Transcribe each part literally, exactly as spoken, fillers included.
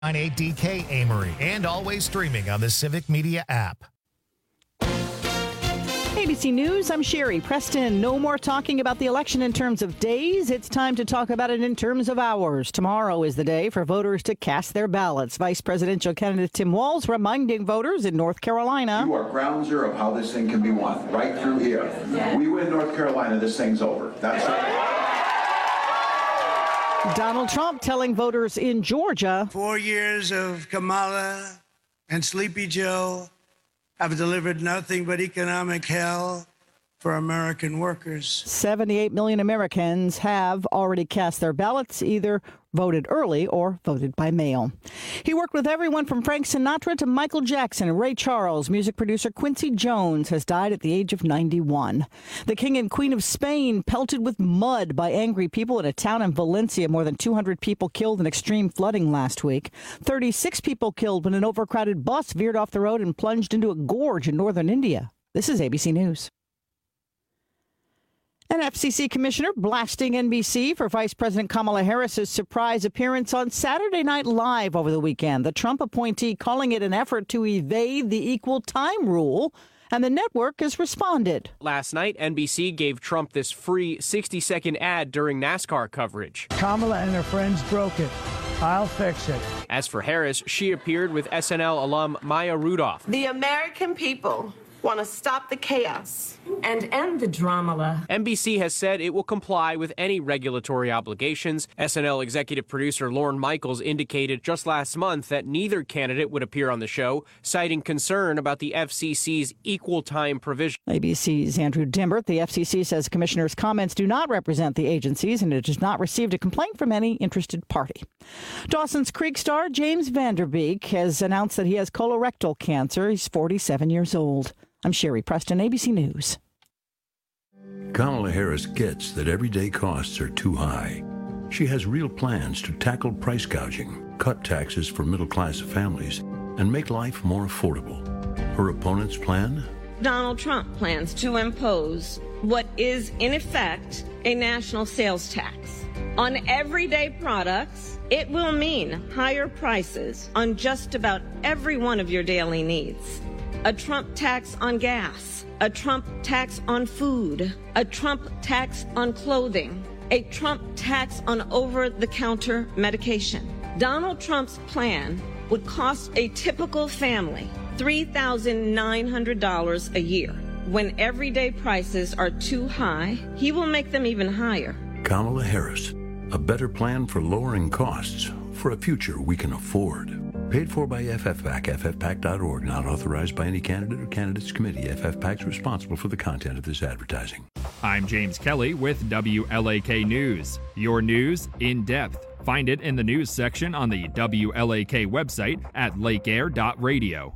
nine eight D K Amory, and always streaming on the Civic Media app. A B C News, I'm Sherry Preston. No more talking about the election in terms of days. It's time to talk about it in terms of hours. Tomorrow is the day for voters to cast their ballots. Vice presidential candidate Tim Walz reminding voters in North Carolina. You are ground zero of how this thing can be won, right through here. We win North Carolina, this thing's over. That's it. Donald Trump telling voters in Georgia. Four years of Kamala and Sleepy Joe have delivered nothing but economic hell for American workers. seventy-eight million Americans have already cast their ballots, either voted early or voted by mail. He worked with everyone from Frank Sinatra to Michael Jackson and Ray Charles. Music producer Quincy Jones has died at the age of ninety-one. The King and Queen of Spain pelted with mud by angry people in a town in Valencia. More than two hundred people killed in extreme flooding last week. thirty-six people killed when an overcrowded bus veered off the road and plunged into a gorge in northern India. This is A B C News. An F C C commissioner blasting N B C for Vice President Kamala Harris's surprise appearance on Saturday Night Live over the weekend. The Trump appointee calling it an effort to evade the equal time rule, and the network has responded. Last night, N B C gave Trump this free sixty-second ad during NASCAR coverage. Kamala and her friends broke it. I'll fix it. As for Harris, she appeared with S N L alum Maya Rudolph. The American people want to stop the chaos and end the drama. N B C has said it will comply with any regulatory obligations. S N L executive producer Lorne Michaels indicated just last month that neither candidate would appear on the show, citing concern about the F C C's equal time provision. A B C's Andrew Dimbert. The F C C says commissioners' comments do not represent the agencies, and it has not received a complaint from any interested party. Dawson's Creek star James Van Der Beek has announced that he has colorectal cancer. He's forty-seven years old. I'm Sherry Preston, A B C News. Kamala Harris gets that everyday costs are too high. She has real plans to tackle price gouging, cut taxes for middle-class families, and make life more affordable. Her opponent's plan? Donald Trump plans to impose what is, in effect, a national sales tax. On everyday products, it will mean higher prices on just about every one of your daily needs. A Trump tax on gas, a Trump tax on food, a Trump tax on clothing, a Trump tax on over-the-counter medication. Donald Trump's plan would cost a typical family three thousand nine hundred dollars a year. When everyday prices are too high, he will make them even higher. Kamala Harris, a better plan for lowering costs for a future we can afford. Paid for by F F PAC, F F PAC dot org, not authorized by any candidate or candidates committee. F F PAC is responsible for the content of this advertising. I'm James Kelly with W L A K News. Your news in depth. Find it in the news section on the W L A K website at lake air dot radio.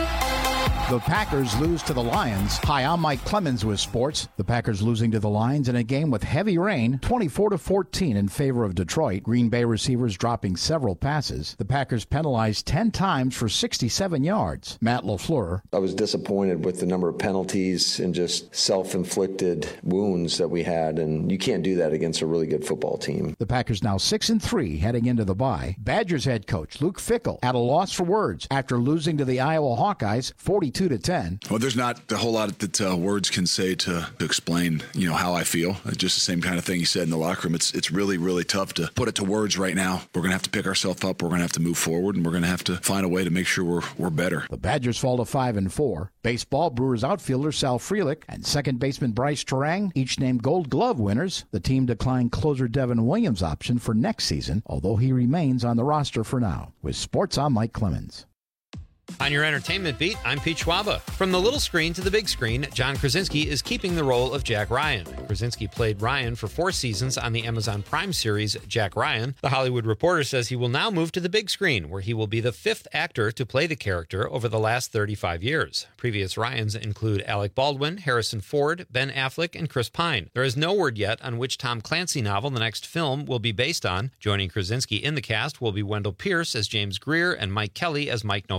The Packers lose to the Lions. Hi, I'm Mike Clemens with sports. The Packers losing to the Lions in a game with heavy rain, twenty-four to fourteen in favor of Detroit. Green Bay receivers dropping several passes. The Packers penalized ten times for sixty-seven yards. Matt LaFleur. I was disappointed with the number of penalties and just self-inflicted wounds that we had, and you can't do that against a really good football team. The Packers now six and three heading into the bye. Badgers head coach Luke Fickell at a loss for words after losing to the Iowa Hawkeyes forty-two to ten. Well, there's not a whole lot that uh, words can say to, to explain, you know, how I feel. It's just the same kind of thing you said in the locker room. It's it's really, really tough to put it to words right now. We're going to have to pick ourselves up. We're going to have to move forward, and we're going to have to find a way to make sure we're we're better. The Badgers fall to five and four. Baseball, Brewers outfielder Sal Frelick and second baseman Bryce Terang, each named Gold Glove winners. The team declined closer Devin Williams' option for next season, although he remains on the roster for now. With sports, I'm Mike Clemens. On your entertainment beat, I'm Pete Schwaba. From the little screen to the big screen, John Krasinski is keeping the role of Jack Ryan. Krasinski played Ryan for four seasons on the Amazon Prime series Jack Ryan. The Hollywood Reporter says he will now move to the big screen, where he will be the fifth actor to play the character over the last thirty-five years. Previous Ryans include Alec Baldwin, Harrison Ford, Ben Affleck, and Chris Pine. There is no word yet on which Tom Clancy novel the next film will be based on. Joining Krasinski in the cast will be Wendell Pierce as James Greer and Mike Kelly as Mike November.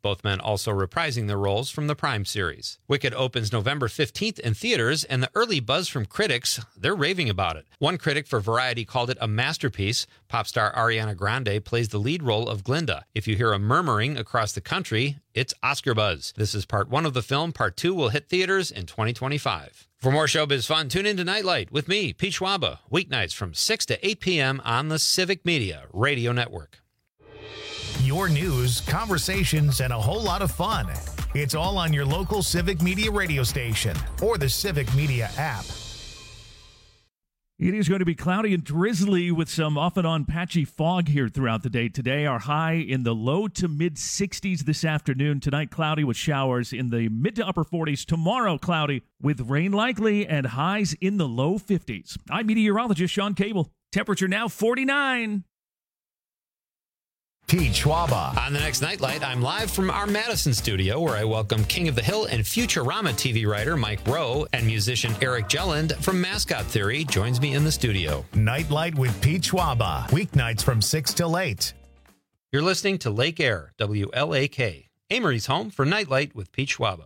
both men also reprising their roles from the Prime series. Wicked opens November fifteenth in theaters, and the early buzz from critics, they're raving about it. One critic for Variety called it a masterpiece. Pop star Ariana Grande plays the lead role of Glinda. If you hear a murmuring across the country, it's Oscar buzz. This is part one of the film. Part two will hit theaters in twenty twenty-five. For more showbiz fun, tune in to Nightlight with me, Pete Schwaba, weeknights from six to eight p.m. on the Civic Media Radio Network. Your news, conversations, and a whole lot of fun. It's all on your local Civic Media radio station or the Civic Media app. It is going to be cloudy and drizzly with some off and on patchy fog here throughout the day. Today, our high in the low to mid sixties this afternoon. Tonight, cloudy with showers in the mid to upper forties. Tomorrow, cloudy with rain likely and highs in the low fifties. I'm meteorologist Sean Cable. Temperature now forty-nine. Pete Schwaba. On the next Nightlight, I'm live from our Madison studio, where I welcome King of the Hill and Futurama T V writer Mike Rowe and musician Eric Jelland from Mascot Theory joins me in the studio. Nightlight with Pete Schwaba, weeknights from six till eight. You're listening to Lake Air, W L A K, Amory's home for Nightlight with Pete Schwaba.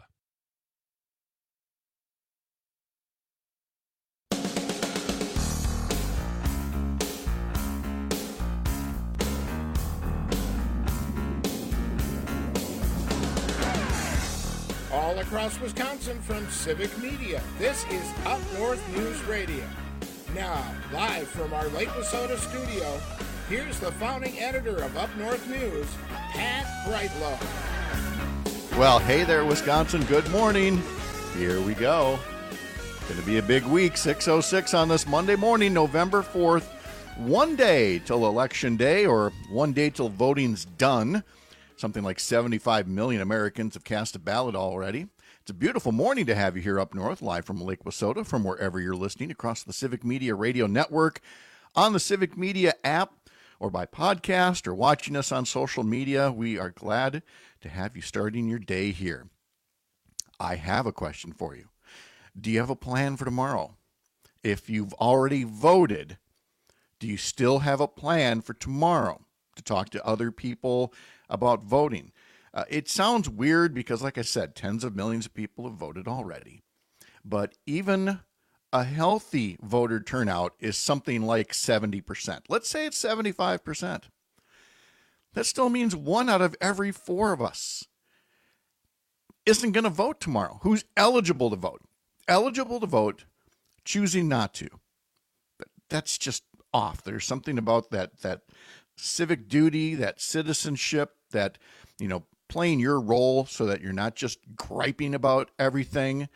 All across Wisconsin from Civic Media, this is Up North News Radio. Now, live from our Lake Wissota studio, here's the founding editor of Up North News, Pat Brightlow. Well, hey there, Wisconsin. Good morning. Here we go. Going to be a big week, six oh six on this Monday morning, November fourth. One day till Election Day, or one day till voting's done. Something like seventy-five million Americans have cast a ballot already. It's a beautiful morning to have you here up north, live from Lake Wissota, from wherever you're listening across the Civic Media Radio Network, on the Civic Media app, or by podcast, or watching us on social media. We are glad to have you starting your day here. I have a question for you. Do you have a plan for tomorrow? If you've already voted, do you still have a plan for tomorrow to talk to other people about voting? Uh, it sounds weird because, like I said, tens of millions of people have voted already. But even a healthy voter turnout is something like seventy percent. Let's say it's seventy-five percent. That still means one out of every four of us isn't going to vote tomorrow. Who's eligible to vote? Eligible to vote, choosing not to. But that's just off. There's something about that that civic duty, that citizenship, that, you know, playing your role so that you're not just griping about everything.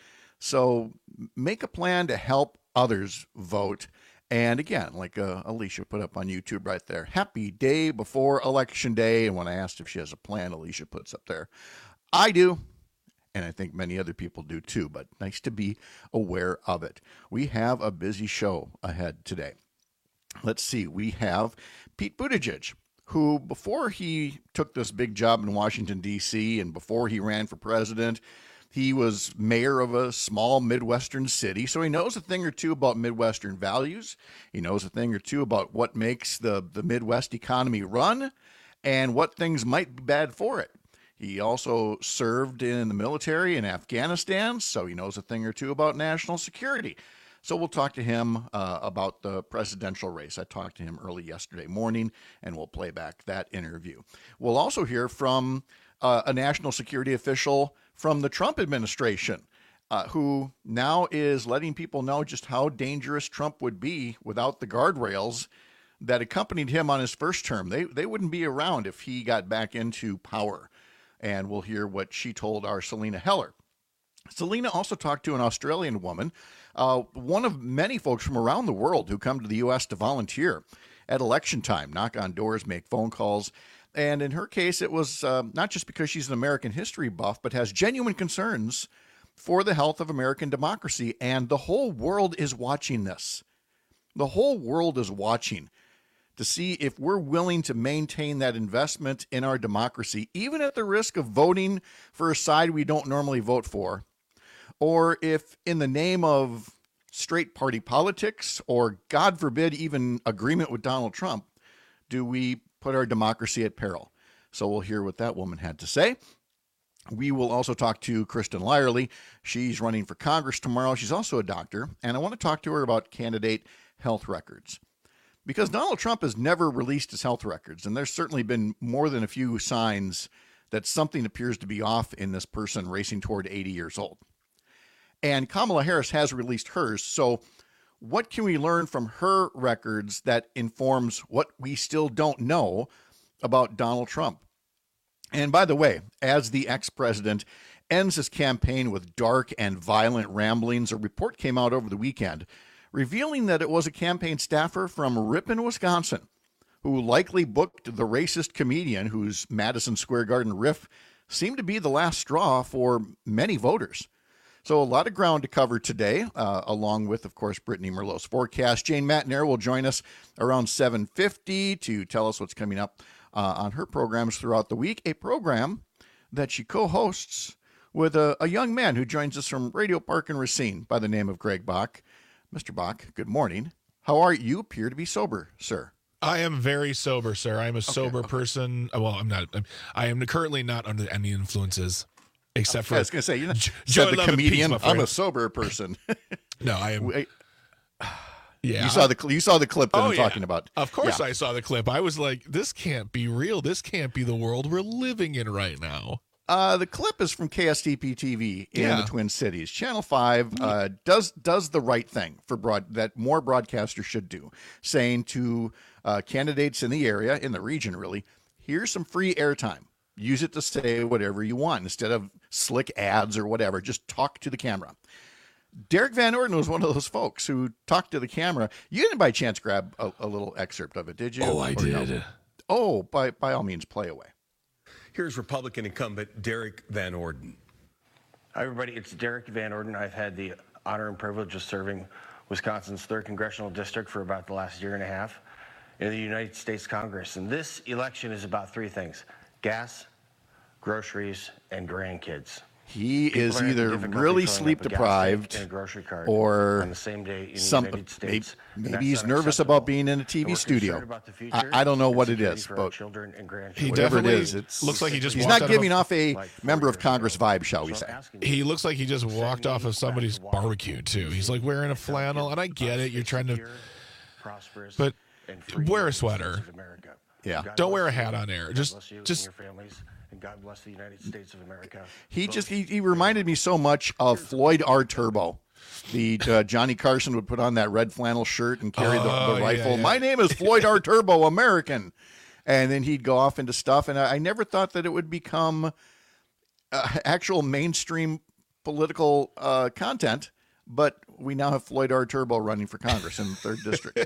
So make a plan to help others vote. And again, like uh, Alicia put up on YouTube right there, happy day before Election Day. And when I asked if she has a plan, Alicia puts up there, I do. And I think many other people do too, but nice to be aware of it. We have a busy show ahead today. Let's see, we have Pete Buttigieg, who before he took this big job in Washington, D C, and before he ran for president, he was mayor of a small Midwestern city. So he knows a thing or two about Midwestern values. He knows a thing or two about what makes the, the Midwest economy run and what things might be bad for it. He also served in the military in Afghanistan, so he knows a thing or two about national security. So we'll talk to him uh, about the presidential race. I talked to him early yesterday morning, and we'll play back that interview. We'll also hear from uh, a national security official from the Trump administration, uh, who now is letting people know just how dangerous Trump would be without the guardrails that accompanied him on his first term. They, they wouldn't be around if he got back into power. And we'll hear what she told our Selena Heller. Selena also talked to an Australian woman, uh, one of many folks from around the world who come to the U S to volunteer at election time, knock on doors, make phone calls. And in her case, it was uh, not just because she's an American history buff, but has genuine concerns for the health of American democracy. And the whole world is watching this. The whole world is watching to see if we're willing to maintain that investment in our democracy, even at the risk of voting for a side we don't normally vote for. Or if in the name of straight party politics, or God forbid, even agreement with Donald Trump, do we put our democracy at peril? So we'll hear what that woman had to say. We will also talk to Kristen Lyerly. She's running for Congress tomorrow. She's also a doctor, and I want to talk to her about candidate health records. Because Donald Trump has never released his health records, and there's certainly been more than a few signs that something appears to be off in this person racing toward eighty years old. And Kamala Harris has released hers, so what can we learn from her records that informs what we still don't know about Donald Trump? And by the way, as the ex-president ends his campaign with dark and violent ramblings, a report came out over the weekend revealing that it was a campaign staffer from Ripon, Wisconsin, who likely booked the racist comedian whose Madison Square Garden riff seemed to be the last straw for many voters. So a lot of ground to cover today, uh, along with, of course, Brittany Merlot's forecast. Jane Matnair will join us around seven fifty to tell us what's coming up uh, on her programs throughout the week, a program that she co-hosts with a, a young man who joins us from Radio Park in Racine by the name of Greg Bach. Mister Bach, good morning. How are you? You appear to be sober, sir. I am very sober, sir. I am a Okay, sober okay. person. Well, I'm not. I'm, I am currently not under any influences, except for. I was going to say, you know, J- you said joy, the love, and comedian. peace, my I'm friend. a sober person. No, I am. Wait. Yeah, You saw the cl- you saw the clip that Oh, I'm yeah. talking about. Of course, Yeah. I saw the clip. I was like, "This can't be real. This can't be the world we're living in right now." Uh, the clip is from K S T P T V in Yeah. the Twin Cities. Channel five uh, does does the right thing for broad that more broadcasters should do, saying to uh, candidates in the area, in the region really, here's some free airtime. Use it to say whatever you want instead of slick ads or whatever. Just talk to the camera. Derek Van Orden was one of those folks who talked to the camera. You didn't by chance grab a, a little excerpt of it, did you? Oh, I Or no? did. Oh, by by all means, play away. Here's Republican incumbent Derek Van Orden. Hi, everybody. It's Derek Van Orden. I've had the honor and privilege of serving Wisconsin's third congressional district for about the last year and a half in the United States Congress. And this election is about three things: gas, groceries, and grandkids. He People is are having either difficulty really filling sleep up a gas deprived tank and a grocery card or on the same day in the some United maybe, States. And maybe that's he's nervous unacceptable. about being in a T V We're studio. concerned about the I, future I don't know and what it security is, for our but children and grandchildren. He whatever it definitely is, it's looks like he just he's walked not out of giving a- off a member of Congress vibe, shall we say? He looks like he just walked off of somebody's barbecue too. He's like wearing a flannel, and I get it. You're trying to, but wear a sweater. Yeah. Don't wear a hat on air. God Just, bless you and just your families, and God bless the United States of America. He just he, he reminded me so much of Floyd R. Turbo. The uh, Johnny Carson would put on that red flannel shirt and carry the, Oh, the yeah, rifle. yeah. My name is Floyd R. Turbo, American. And then he'd go off into stuff. And I, I never thought that it would become uh, actual mainstream political uh, content. But we now have Floyd R. Turbo running for Congress in the third district.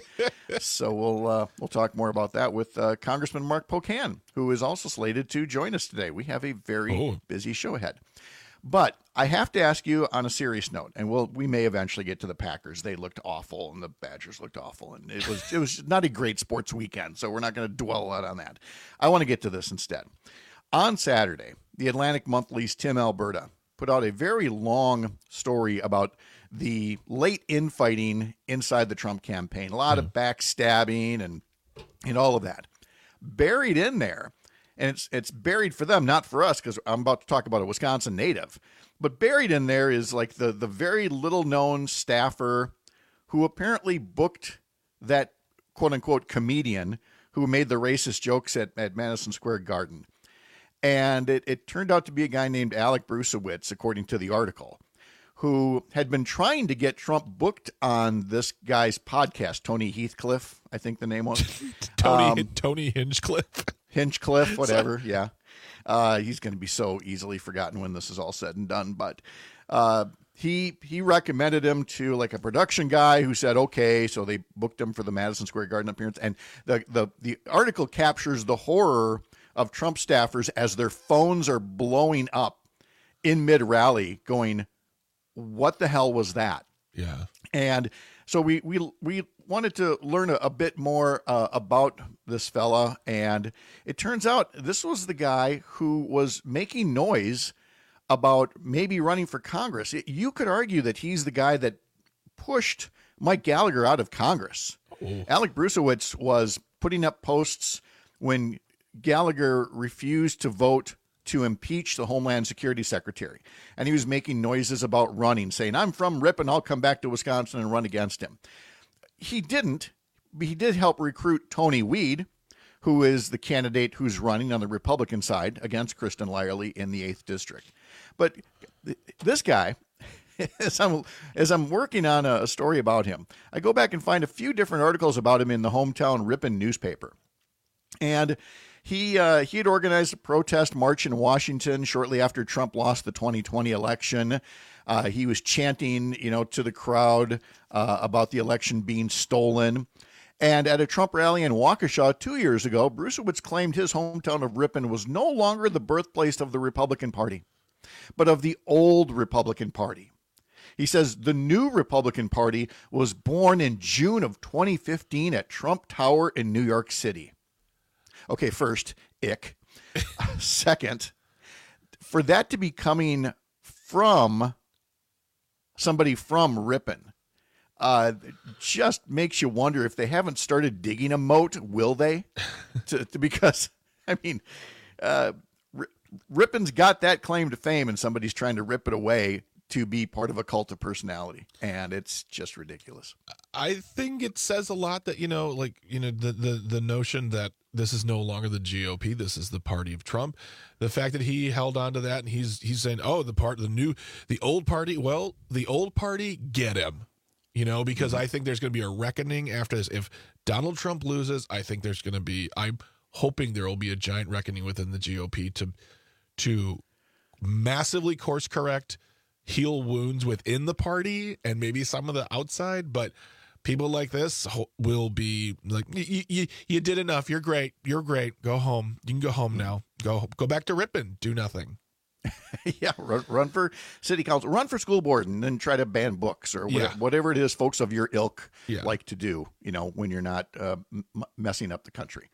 So we'll uh, we'll talk more about that with uh, Congressman Mark Pocan, who is also slated to join us today. We have a very Oh. busy show ahead. But I have to ask you on a serious note, and we'll we may eventually get to the Packers. They looked awful, and the Badgers looked awful, and it was it was not a great sports weekend. So we're not going to dwell a lot on that. I want to get to this instead. On Saturday, the Atlantic Monthly's Tim Alberta put out a very long story about the late infighting inside the Trump campaign. A lot of backstabbing and and all of that. Buried in there, and it's it's buried for them, not for us, because I'm about to talk about a Wisconsin native. But buried in there is like the the very little known staffer who apparently booked that quote unquote comedian who made the racist jokes at, at Madison Square Garden. And it, it turned out to be a guy named Alec Brusewitz, according to the article, who had been trying to get Trump booked on this guy's podcast, Tony Heathcliff, I think the name was. Tony Um, Tony Hinchcliffe. Hinchcliffe, whatever. Yeah. Uh, he's going to be so easily forgotten when this is all said and done. But uh, he he recommended him to like a production guy who said, okay. So they booked him for the Madison Square Garden appearance. And the, the, the article captures the horror of Trump staffers as their phones are blowing up in mid-rally going, what the hell was that? Yeah. And so we we we wanted to learn a, a bit more uh, about this fella, and it turns out this was the guy who was making noise about maybe running for Congress. It, you could argue that he's the guy that pushed Mike Gallagher out of Congress. Oh. Alec Brusewitz was putting up posts when Gallagher refused to vote to impeach the Homeland Security Secretary. And he was making noises about running, saying, I'm from Ripon, I'll come back to Wisconsin and run against him. He didn't, but he did help recruit Tony Weed, who is the candidate who's running on the Republican side against Kristen Lyerly in the eighth District. But this guy, as I'm, as I'm working on a, a story about him, I go back and find a few different articles about him in the hometown Ripon newspaper. And he uh, he had organized a protest march in Washington shortly after Trump lost the twenty twenty election. Uh, he was chanting, you know, to the crowd uh, about the election being stolen. And at a Trump rally in Waukesha two years ago, Bruesewitz claimed his hometown of Ripon was no longer the birthplace of the Republican Party, but of the old Republican Party. He says the new Republican Party was born in June of twenty fifteen at Trump Tower in New York City. Okay, first, ick. Second, for that to be coming from somebody from Ripon, uh, just makes you wonder if they haven't started digging a moat, will they? to, to, because, I mean, uh, R- Ripon's got that claim to fame, and somebody's trying to rip it away to be part of a cult of personality, and it's just ridiculous. I think it says a lot that, you know, like, you know, the, the, the notion that this is no longer the G O P, this is the party of Trump. The fact that he held on to that, and he's he's saying, oh, the part, the new, the old party, well, the old party, get him, you know, because mm-hmm. I think there's going to be a reckoning after this. If Donald Trump loses, I think there's going to be, I'm hoping there will be a giant reckoning within the G O P to to massively course correct, heal wounds within the party and maybe some of the outside, but people like this will be like, you you did enough. You're great. You're great. Go home. You can go home now. Go go back to Ripon. Do nothing. yeah, run, run for city council. Run for school board, and then try to ban books or whatever, yeah. whatever it is folks of your ilk yeah. like to do, you know, when you're not uh, m- messing up the country.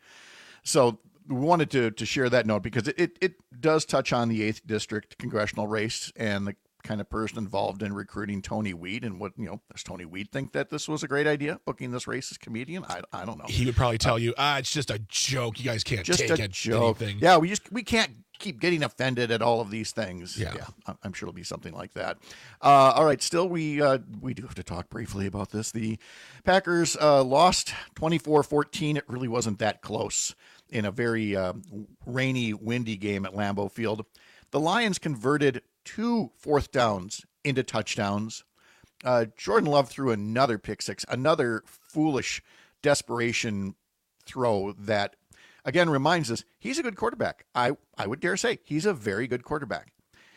So we wanted to to share that note because it, it, it does touch on the eighth District congressional race and the kind of person involved in recruiting Tony Weed. And what, you know, does Tony Weed think that this was a great idea, booking this racist comedian? I, I don't know. He would probably tell uh, you, ah, it's just a joke. You guys can't just take a it, joke. anything. Yeah, we just we can't keep getting offended at all of these things. Yeah, yeah I'm sure it'll be something like that. Uh, all right, still we uh, we do have to talk briefly about this. The Packers uh, lost twenty-four fourteen. It really wasn't that close in a very uh, rainy, windy game at Lambeau Field. The Lions converted two fourth downs into touchdowns. Uh, Jordan Love threw another pick six, another foolish desperation throw that, again, reminds us he's a good quarterback. I, I would dare say he's a very good quarterback.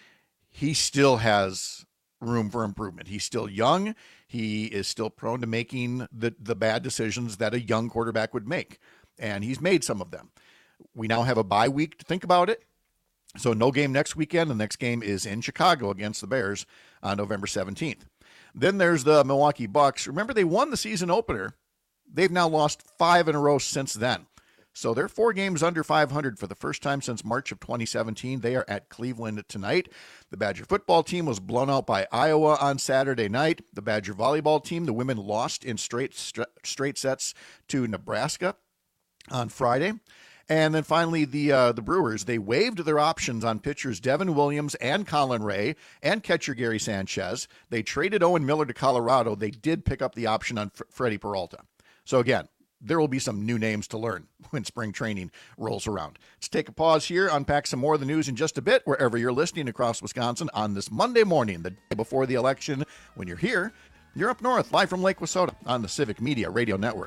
He still has room for improvement. He's still young. He is still prone to making the, the bad decisions that a young quarterback would make, and he's made some of them. We now have a bye week to think about it. So no game next weekend. The next game is in Chicago against the Bears on November seventeenth. Then there's the Milwaukee Bucks. Remember, they won the season opener. They've now lost five in a row since then. So they're four games under five hundred for the first time since March of twenty seventeen. They are at Cleveland tonight. The Badger football team was blown out by Iowa on Saturday night. The Badger volleyball team, the women lost in straight straight sets to Nebraska on Friday. And then finally, the uh, the Brewers, they waived their options on pitchers Devin Williams and Colin Ray and catcher Gary Sanchez. They traded Owen Miller to Colorado. They did pick up the option on F- Freddie Peralta. So again, there will be some new names to learn when spring training rolls around. Let's take a pause here, unpack some more of the news in just a bit, wherever you're listening across Wisconsin on this Monday morning, the day before the election. When you're here, you're up north, live from Lake Wissota on the Civic Media Radio Network.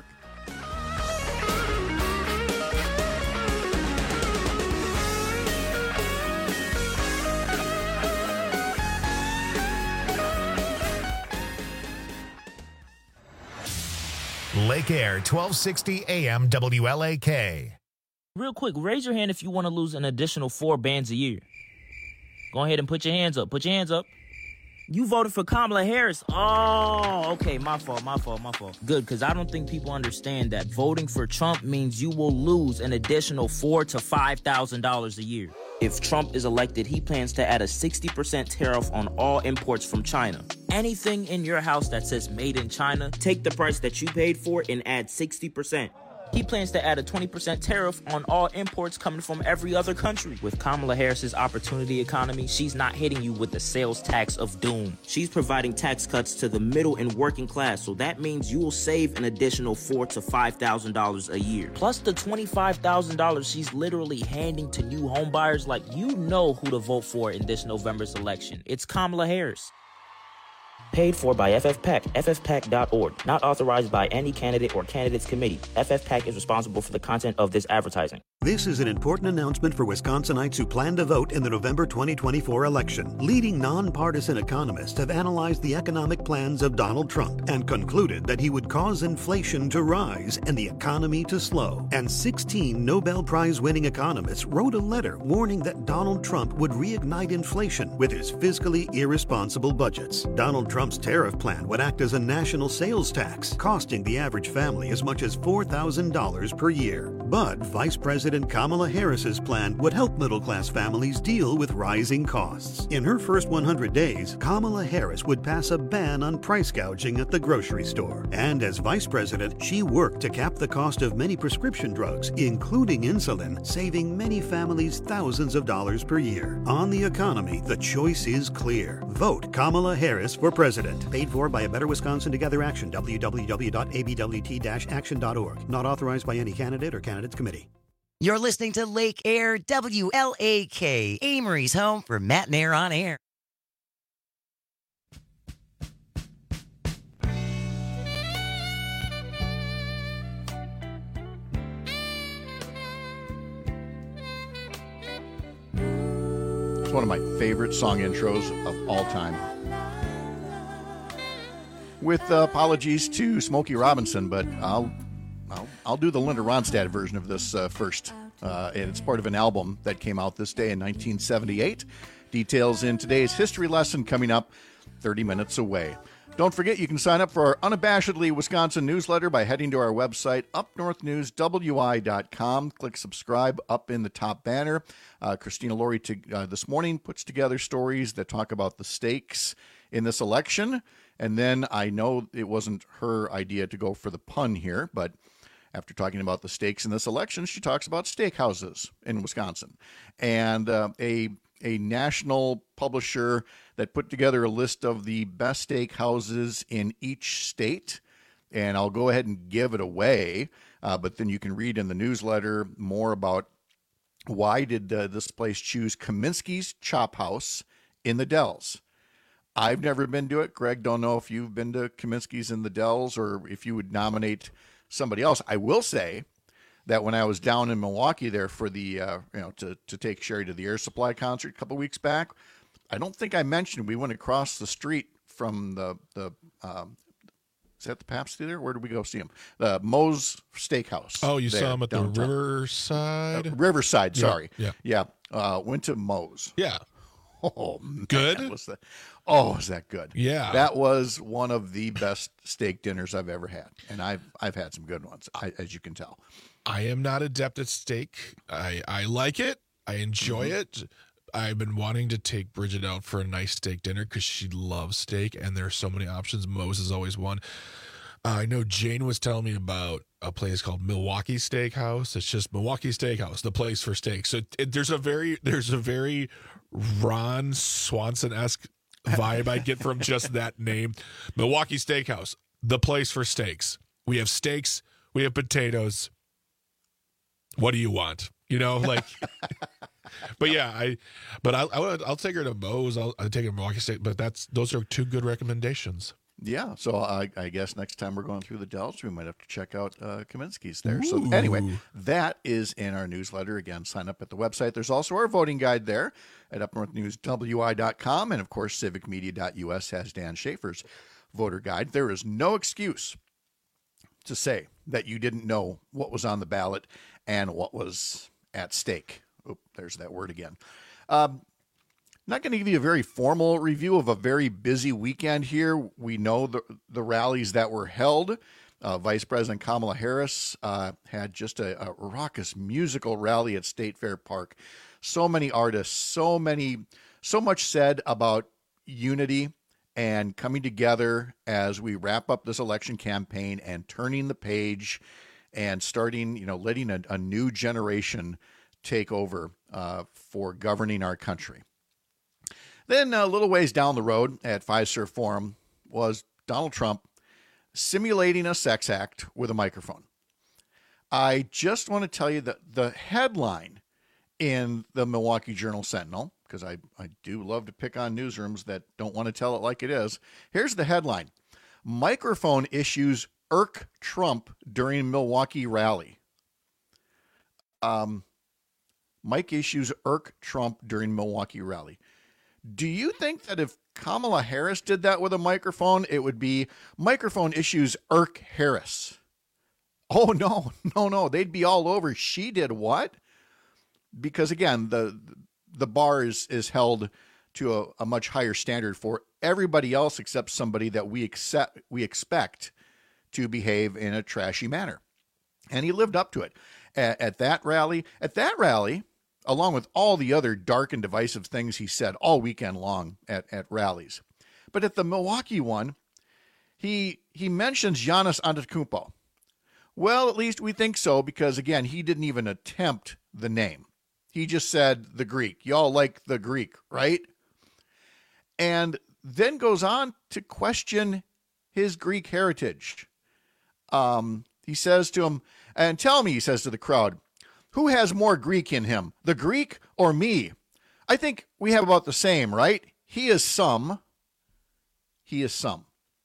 Lake Air, twelve sixty A M W L A K. Real quick, raise your hand if you want to lose an additional four bands a year. Go ahead and put your hands up. Put your hands up. You voted for Kamala Harris. Oh, okay. My fault, my fault, my fault. Good, because I don't think people understand that voting for Trump means you will lose an additional four thousand to five thousand dollars a year. If Trump is elected, he plans to add a sixty percent tariff on all imports from China. Anything in your house that says made in China, take the price that you paid for and add sixty percent. He plans to add a twenty percent tariff on all imports coming from every other country. With Kamala Harris's opportunity economy, she's not hitting you with the sales tax of doom. She's providing tax cuts to the middle and working class, so that means you will save an additional four thousand to five thousand dollars a year. Plus the twenty-five thousand dollars she's literally handing to new homebuyers. Like, you know who to vote for in this November's election. It's Kamala Harris. Paid for by F F PAC, F F PAC dot org. Not authorized by any candidate or candidates committee. F F PAC is responsible for the content of this advertising. This is an important announcement for Wisconsinites who plan to vote in the November twenty twenty-four election. Leading nonpartisan economists have analyzed the economic plans of Donald Trump and concluded that he would cause inflation to rise and the economy to slow. And sixteen Nobel Prize-winning economists wrote a letter warning that Donald Trump would reignite inflation with his fiscally irresponsible budgets. Donald Trump's tariff plan would act as a national sales tax, costing the average family as much as four thousand dollars per year. But Vice President Kamala Harris's plan would help middle-class families deal with rising costs. In her first one hundred days, Kamala Harris would pass a ban on price gouging at the grocery store. And as vice president, she worked to cap the cost of many prescription drugs, including insulin, saving many families thousands of dollars per year. On the economy, the choice is clear. Vote Kamala Harris for president. Paid for by A Better Wisconsin Together Action, w w w dot a b w t dash action dot org. Not authorized by any candidate or candidates committee. You're listening to Lake Air W L A K, Amory's home for Matt and Air on Air. It's one of my favorite song intros of all time. With uh, apologies to Smokey Robinson, but I'll I'll, I'll do the Linda Ronstadt version of this uh, first. Uh, and it's part of an album that came out this day in nineteen seventy-eight. Details in today's history lesson coming up thirty minutes away. Don't forget, you can sign up for our Unabashedly Wisconsin newsletter by heading to our website, up north news w i dot com. Click subscribe up in the top banner. Uh, Christina Laurie to, uh, this morning puts together stories that talk about the stakes in this election. And then I know it wasn't her idea to go for the pun here, but after talking about the stakes in this election, she talks about steakhouses in Wisconsin. And uh, a a national publisher that put together a list of the best steakhouses in each state. And I'll go ahead and give it away, uh, but then you can read in the newsletter more about why did uh, this place choose Kaminsky's Chop House in the Dells. I've never been to it. Greg, don't know if you've been to Kaminsky's in the Dells or if you would nominate somebody else. I will say that when I was down in Milwaukee there for the, uh, you know, to, to take Sherry to the Air Supply concert a couple weeks back, I don't think I mentioned we went across the street from the, the um, is that the Pabst Theater? Where did we go see him? The Moe's Steakhouse. Oh, you there, saw him at downtown. the Riverside? Uh, Riverside, sorry. Yeah. Yeah. yeah. Uh, went to Moe's. Yeah. Oh, man, good. Was that, oh, was that good? Yeah. That was one of the best steak dinners I've ever had. And I've, I've had some good ones, I, as you can tell. I am not adept at steak. I, I like it. I enjoy mm-hmm. it. I've been wanting to take Bridget out for a nice steak dinner because she loves steak, and there are so many options. Moe's is always one. Uh, I know Jane was telling me about a place called Milwaukee Steakhouse. It's just Milwaukee Steakhouse, the place for steak. So it, it, there's a very there's a very Ron Swanson-esque vibe I get from just that name. Milwaukee Steakhouse, the place for steaks. We have steaks. We have potatoes. What do you want? You know, like. But yeah, I, but I, I would, I'll take her to Moe's. I'll, I'll take her to Milwaukee State. But that's those are two good recommendations. Yeah, so I, I guess next time we're going through the Dells, we might have to check out uh, Kaminsky's there. Ooh. So anyway, that is in our newsletter. Again, sign up at the website. There's also our voting guide there at up north news w i dot com, and of course, civic media dot u s has Dan Schaefer's voter guide. There is no excuse to say that you didn't know what was on the ballot and what was at stake. Oop, there's that word again. Um, not going to give you a very formal review of a very busy weekend here. We know the, the rallies that were held. Uh, Vice President Kamala Harris uh, had just a, a raucous musical rally at State Fair Park. So many artists, so many, so much said about unity and coming together as we wrap up this election campaign and turning the page and starting, you know, letting a, a new generation take over uh, for governing our country. Then a little ways down the road at Fiserv Forum was Donald Trump simulating a sex act with a microphone. I just want to tell you that the headline in the Milwaukee Journal-Sentinel, because I, I do love to pick on newsrooms that don't want to tell it like it is. Here's the headline. Microphone issues irk Trump during Milwaukee rally. Um, Mike issues irk Trump during Milwaukee rally. Do you think that if Kamala Harris did that with a microphone, it would be microphone issues irk Harris? Oh, no, no, no. They'd be all over. She did what? Because, again, the the bar is, is held to a, a much higher standard for everybody else except somebody that we accept, we expect to behave in a trashy manner. And he lived up to it. At, at that rally, at that rally, along with all the other dark and divisive things he said all weekend long at, at rallies. But at the Milwaukee one, he he mentions Giannis Antetokounmpo. Well, at least we think so, because, again, he didn't even attempt the name. He just said the Greek. Y'all like the Greek, right? And then goes on to question his Greek heritage. Um, he says to him, and tell me, he says to the crowd, who has more Greek in him, the Greek or me? I think we have about the same, right? He is some. He is some.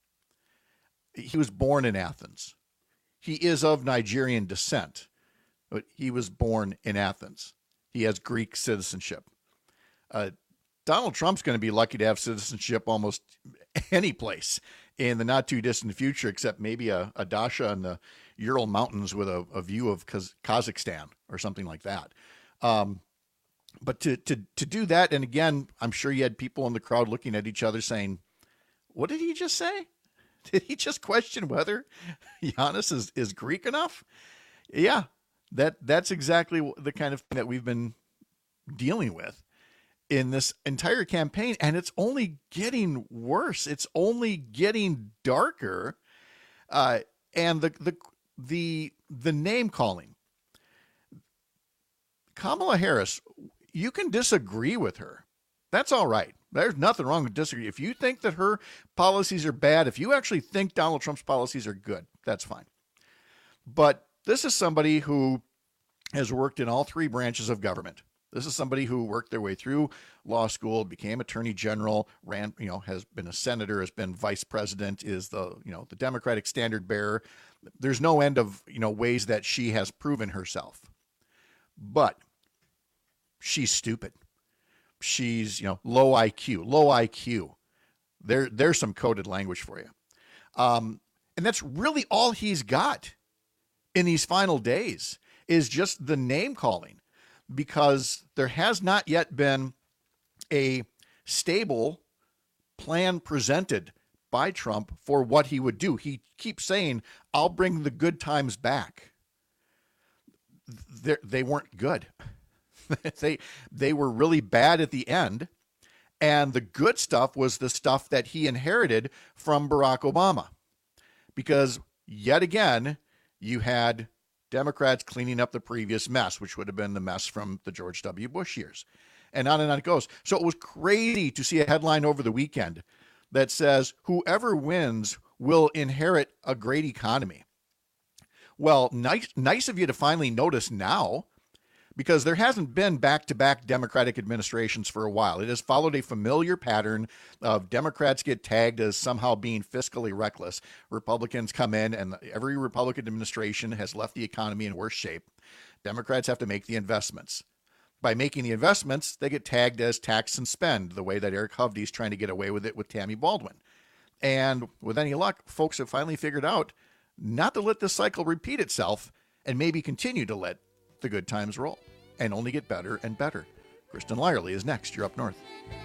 He was born in Athens. He is of Nigerian descent, but he was born in Athens. He has Greek citizenship. Uh, Donald Trump's going to be lucky to have citizenship almost any place in the not too distant future, except maybe a, a dacha in the Ural Mountains with a, a view of Kaz- Kazakhstan or something like that. Um, but to, to, to do that, and again, I'm sure you had people in the crowd looking at each other saying, what did he just say? Did he just question whether Giannis is, is Greek enough? Yeah, that that's exactly the kind of thing that we've been dealing with in this entire campaign, and it's only getting worse. It's only getting darker, uh, and the the the the name calling. Kamala Harris, you can disagree with her. That's all right. There's nothing wrong with disagree. If you think that her policies are bad, if you actually think Donald Trump's policies are good, that's fine. But this is somebody who has worked in all three branches of government. This is somebody who worked their way through law school, became attorney general, ran, you know, has been a senator, has been vice president, is the, you know, the Democratic standard bearer. There's no end of, you know, ways that she has proven herself. But she's stupid. She's, you know, low I Q, low I Q. There, there's some coded language for you. Um, and that's really all he's got in these final days is just the name calling, because there has not yet been a stable plan presented by Trump for what he would do. He keeps saying, I'll bring the good times back. They're, they weren't good. they they were really bad at the end, and the good stuff was the stuff that he inherited from Barack Obama, because yet again you had Democrats cleaning up the previous mess, which would have been the mess from the George W. Bush years, and on and on it goes. So it was crazy to see a headline over the weekend that says whoever wins will inherit a great economy. Well, nice nice of you to finally notice now, because there hasn't been back-to-back Democratic administrations for a while. It has followed a familiar pattern of Democrats get tagged as somehow being fiscally reckless. Republicans come in, and every Republican administration has left the economy in worse shape. Democrats have to make the investments. By making the investments, they get tagged as tax and spend, the way that Eric Hovde's trying to get away with it with Tammy Baldwin. And with any luck, folks have finally figured out not to let this cycle repeat itself and maybe continue to let the good times roll and only get better and better. Kristen Lyerly is next. You're up north.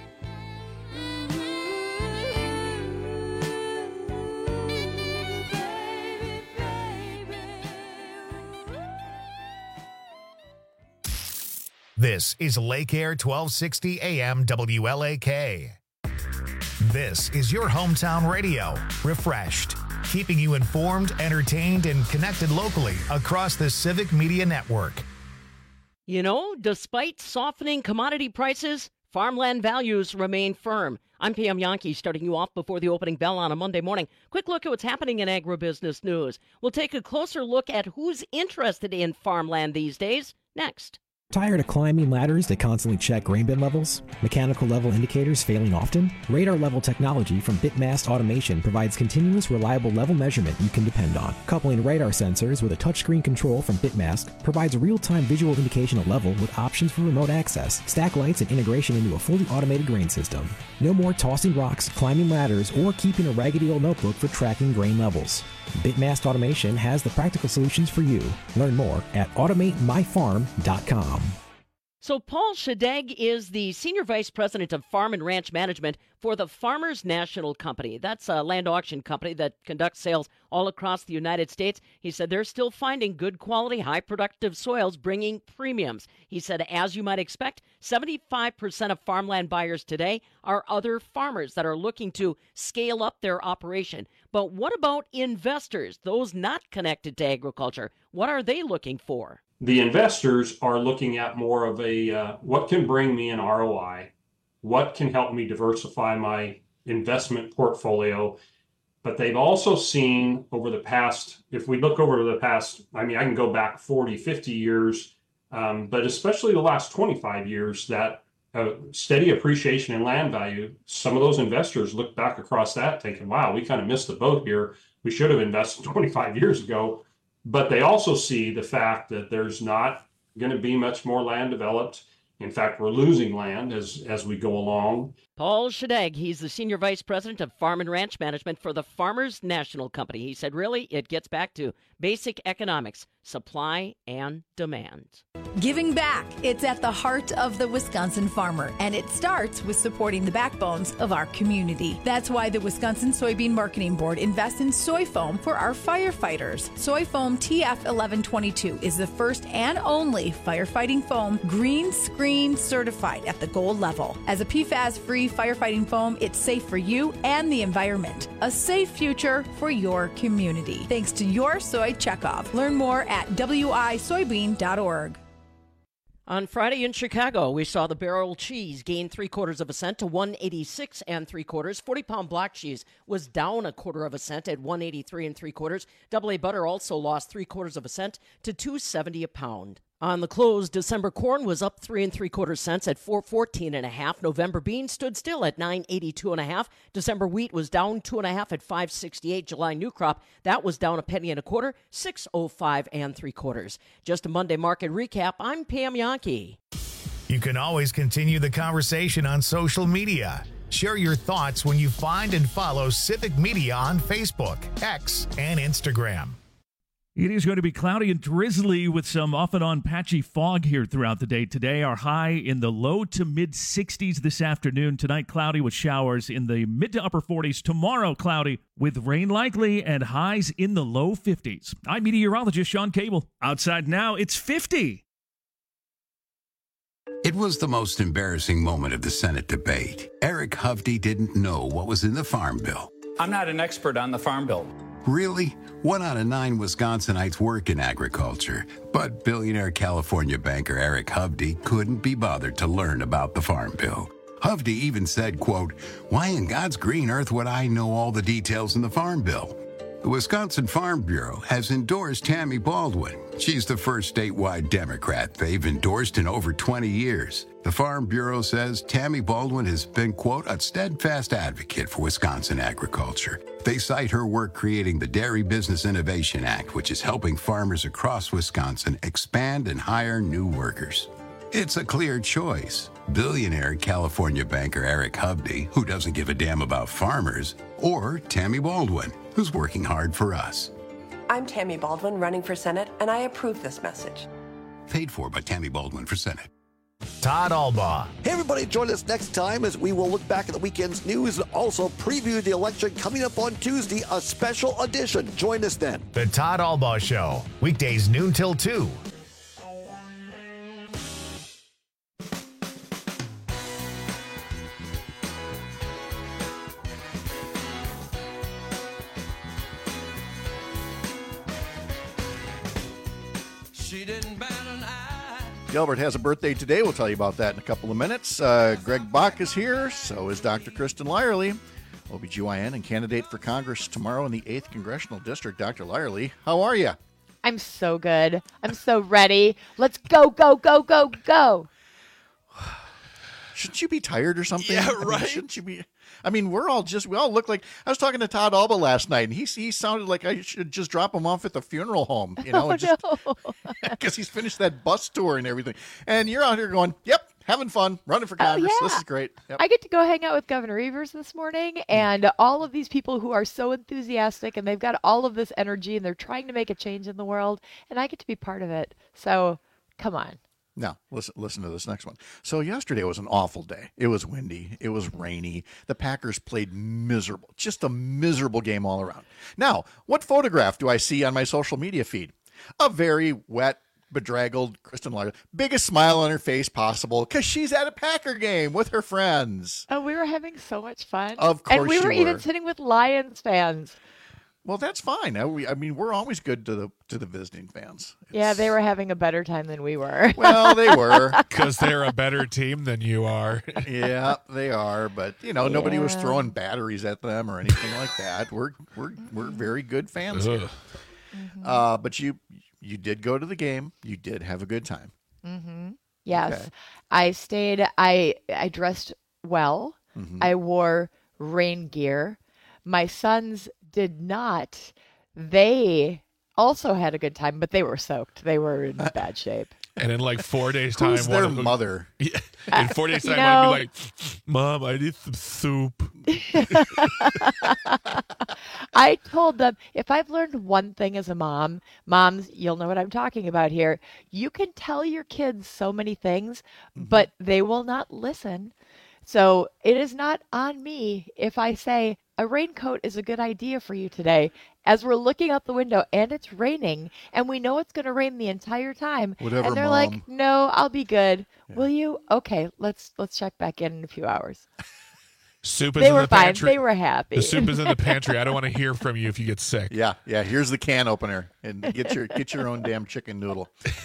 This is Lake Air twelve sixty A M W L A K. This is your hometown radio, refreshed. keeping you informed, entertained, and connected locally across the Civic Media Network. You know, despite softening commodity prices, farmland values remain firm. I'm Pam Yankee, starting you off before the opening bell on a Monday morning. Quick look at what's happening in agribusiness news. We'll take a closer look at who's interested in farmland these days next. Tired of climbing ladders that constantly check grain bin levels? Mechanical level indicators failing often? Radar level technology from Bitmast Automation provides continuous, reliable level measurement you can depend on. Coupling radar sensors with a touchscreen control from Bitmast provides real-time visual indication of level with options for remote access, stack lights, and integration into a fully automated grain system. No more tossing rocks, climbing ladders, or keeping a raggedy old notebook for tracking grain levels. Bitmast Automation has the practical solutions for you. Learn more at automate my farm dot com. So Paul Shadegg is the Senior Vice President of Farm and Ranch Management for the Farmers National Company. That's a land auction company that conducts sales all across the United States. He said they're still finding good quality, high productive soils, bringing premiums. He said, as you might expect, seventy-five percent of farmland buyers today are other farmers that are looking to scale up their operation. But what about investors, those not connected to agriculture? What are they looking for? The investors are looking at more of a, uh, what can bring me an R O I? What can help me diversify my investment portfolio? But they've also seen over the past, if we look over the past, I mean, I can go back forty, fifty years, um, but especially the last twenty-five years, that uh, steady appreciation in land value, some of those investors look back across that thinking, wow, we kind of missed the boat here. We should have invested twenty-five years ago. But they also see the fact that there's not going to be much more land developed. In fact, we're losing land as, as we go along. Paul Shadegg, he's the Senior Vice President of Farm and Ranch Management for the Farmers National Company. He said, really, it gets back to basic economics, supply and demand. Giving back. It's at the heart of the Wisconsin farmer, and it starts with supporting the backbones of our community. That's why the Wisconsin Soybean Marketing Board invests in soy foam for our firefighters. Soy foam T F eleven twenty-two is the first and only firefighting foam green screen certified at the gold level. As a P FAS-free firefighting foam, it's safe for you and the environment. A safe future for your community. Thanks to your soy checkoff. Learn more at w i soybean dot org. On Friday in Chicago, we saw the barrel cheese gain three quarters of a cent to one eighty-six and three quarters. forty pound block cheese was down a quarter of a cent at one eighty-three and three quarters. Double A butter also lost three quarters of a cent to two seventy a pound. On the close, December corn was up three and three quarters cents at four fourteen and a half. November beans stood still at nine eighty-two and a half. December wheat was down two and a half at five sixty-eight. July new crop, that was down a penny and a quarter, six oh five and three quarters. Just a Monday market recap. I'm Pam Yankee. You can always continue the conversation on social media. Share your thoughts when you find and follow Civic Media on Facebook, X, and Instagram. It is going to be cloudy and drizzly with some off and on patchy fog here throughout the day today. Our high in the low to mid sixties this afternoon. Tonight, cloudy with showers in the mid to upper forties. Tomorrow, cloudy with rain likely and highs in the low fifties. I'm meteorologist Sean Cable. Outside now, it's fifty. It was the most embarrassing moment of the Senate debate. Eric Hovde didn't know what was in the Farm Bill. I'm not an expert on the Farm Bill. Really? One out of nine Wisconsinites work in agriculture, but billionaire California banker Eric Hovde couldn't be bothered to learn about the Farm Bill. Hovde even said, quote, "Why in God's green earth would I know all the details in the Farm Bill?" The Wisconsin Farm Bureau has endorsed Tammy Baldwin. She's the first statewide Democrat they've endorsed in over twenty years. The Farm Bureau says Tammy Baldwin has been, quote, "a steadfast advocate for Wisconsin agriculture." They cite her work creating the Dairy Business Innovation Act, which is helping farmers across Wisconsin expand and hire new workers. It's a clear choice. Billionaire California banker Eric Hovde, who doesn't give a damn about farmers, or Tammy Baldwin, who's working hard for us. I'm Tammy Baldwin, running for Senate, and I approve this message. Paid for by Tammy Baldwin for Senate. Todd Albaugh. Hey, everybody, join us next time as we will look back at the weekend's news and also preview the election coming up on Tuesday, a special edition. Join us then. The Todd Albaugh Show, weekdays noon till two. she didn't bat an eye. Gilbert has a birthday today. We'll tell you about that in a couple of minutes. Uh, Greg Bach is here. So is Doctor Kristen Lyerly, O B G Y N and candidate for Congress tomorrow in the eighth Congressional District. Doctor Lyerly, how are you? I'm so good. I'm so ready. Let's go, go, go, go, go. Shouldn't you be tired or something? Yeah, I mean, right. shouldn't you be? I mean, we're all just, we all look like, I was talking to Todd Alba last night, and he, he sounded like I should just drop him off at the funeral home, you know, Oh, just no. because he's finished that bus tour and everything. And you're out here going, yep, having fun, running for Congress. yeah. This is great. Yep. I get to go hang out with Governor Evers this morning, and all of these people who are so enthusiastic, and they've got all of this energy, and they're trying to make a change in the world, and I get to be part of it. So, come on. Now, listen listen to this next one. So yesterday was an awful day. It was windy. It was rainy. The Packers played miserable. Just a miserable game all around. Now, what photograph do I see on my social media feed? A very wet, bedraggled Kristen Lyerly. Biggest smile on her face possible because she's at a Packer game with her friends. Oh, we were having so much fun. Of course And we you were even were. sitting with Lions fans. Well, that's fine. I, we, I mean, we're always good to the to the visiting fans. Yeah, they were having a better time than we were. Well, they were. Because they're a better team than you are. Yeah, they are. But, you know, nobody was Yeah. throwing batteries at them or anything like that. We're we're we're very good fans here. Ugh. Uh, but you you did go to the game. You did have a good time. Mm-hmm. Yes. Okay. I stayed, I, I dressed well. Mhm. I wore rain gear. My sons did not. They also had a good time, but they were soaked. They were in bad shape. And in like four days' time, Who's one their of them- mother? Yeah, in four days' You time, one know- would be like, "Mom, I need some soup." I told them, if I've learned one thing as a mom, moms, you'll know what I'm talking about here. You can tell your kids so many things, but they will not listen. So it is not on me if I say a raincoat is a good idea for you today, as we're looking out the window and it's raining and we know it's going to rain the entire time. Whatever, and they're Mom. like, no, I'll be good. Will you? Okay, let's let's check back in in a few hours. Soup is They in were the fine. pantry. They were happy. The soup is in the pantry. I don't want to hear from you if you get sick. Yeah, yeah. Here's the can opener, and get your get your own damn chicken noodle.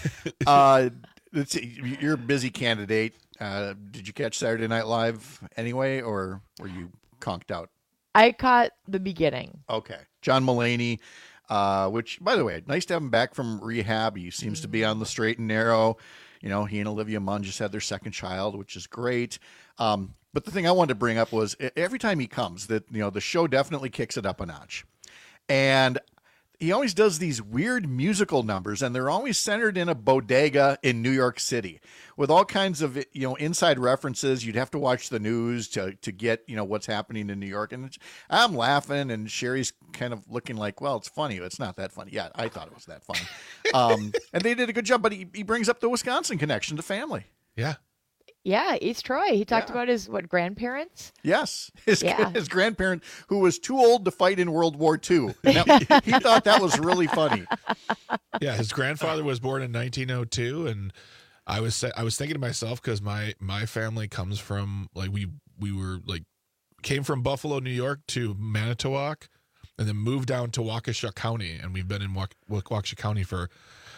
Uh, let's see, you're a busy candidate. Uh, did you catch Saturday Night Live anyway, or were you conked out? I caught the beginning. Okay, John Mulaney. Uh, which, by the way, nice to have him back from rehab. He seems to be on the straight and narrow. You know, he and Olivia Munn just had their second child, which is great. Um, but the thing I wanted to bring up was e- every time he comes, that you know, the show definitely kicks it up a notch, and he always does these weird musical numbers, and they're always centered in a bodega in New York City with all kinds of, you know, inside references. You'd have to watch the news to to get, you know, what's happening in New York. And it's, I'm laughing, and Sherry's kind of looking like, well, it's funny. It's not that funny. Yeah, I thought it was that funny. Um, and they did a good job, but he, he brings up the Wisconsin connection to family. Yeah. Yeah, East Troy. He talked about his, what, grandparents? Yes, his, Yeah. his grandparent, who was too old to fight in World War Two. Now, he thought that was really funny. Yeah, his grandfather was born in nineteen oh two, and I was sa- I was thinking to myself, because my my family comes from, like, we we were like came from Buffalo, New York to Manitowoc, and then moved down to Waukesha County, and we've been in Wauk- Wauk- Waukesha County for,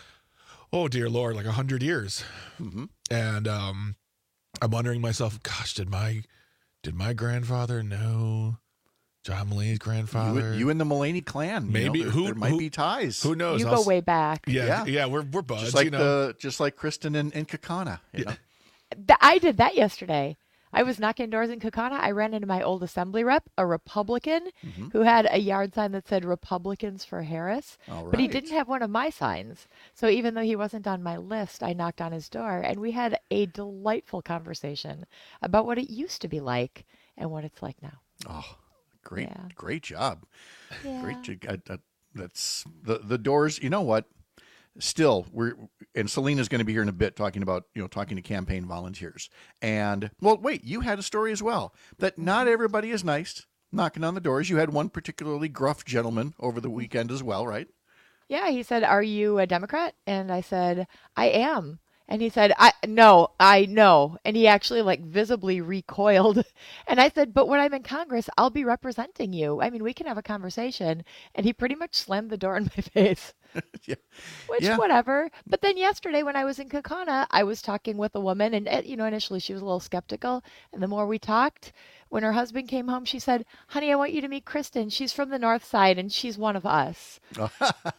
oh dear Lord, like a hundred years. Mm-hmm. And um, I'm wondering myself, gosh, did my did my grandfather know John Mulaney's grandfather? You, you and the Mulaney clan. you Maybe know, there, who there might who- be ties. Who knows? You I'll go s- way back. Yeah, Yeah. yeah, we're we're buds. Just like you know? the just like Kristen and, and Kakana. You know? Th- I did that yesterday. I was knocking doors in Kakana. I ran into my old assembly rep, a Republican, Mhm. who had a yard sign that said Republicans for Harris. All But he right. didn't have one of my signs. So even though he wasn't on my list, I knocked on his door and we had a delightful conversation about what it used to be like and what it's like now. Oh, great, Yeah. great job. Yeah. Great. jo- uh, uh, that's the the doors. You know what? Still, we're and Selena's going to be here in a bit talking about, you know, talking to campaign volunteers. And well, wait, you had a story as well that not everybody is nice knocking on the doors. You had one particularly gruff gentleman over the weekend as well, right? Yeah, he said, "Are you a Democrat?" And I said, "I am." And he said, "I no, I know." And he actually like visibly recoiled. And I said, "But when I'm in Congress, I'll be representing you. I mean, we can have a conversation." And he pretty much slammed the door in my face. yeah. Which, yeah. whatever. But then yesterday when I was in Kaukauna, I was talking with a woman, and, uh, you know, initially she was a little skeptical. And the more we talked, when her husband came home, she said, honey, I want you to meet Kristen. She's from the North Side, and she's one of us. Nice.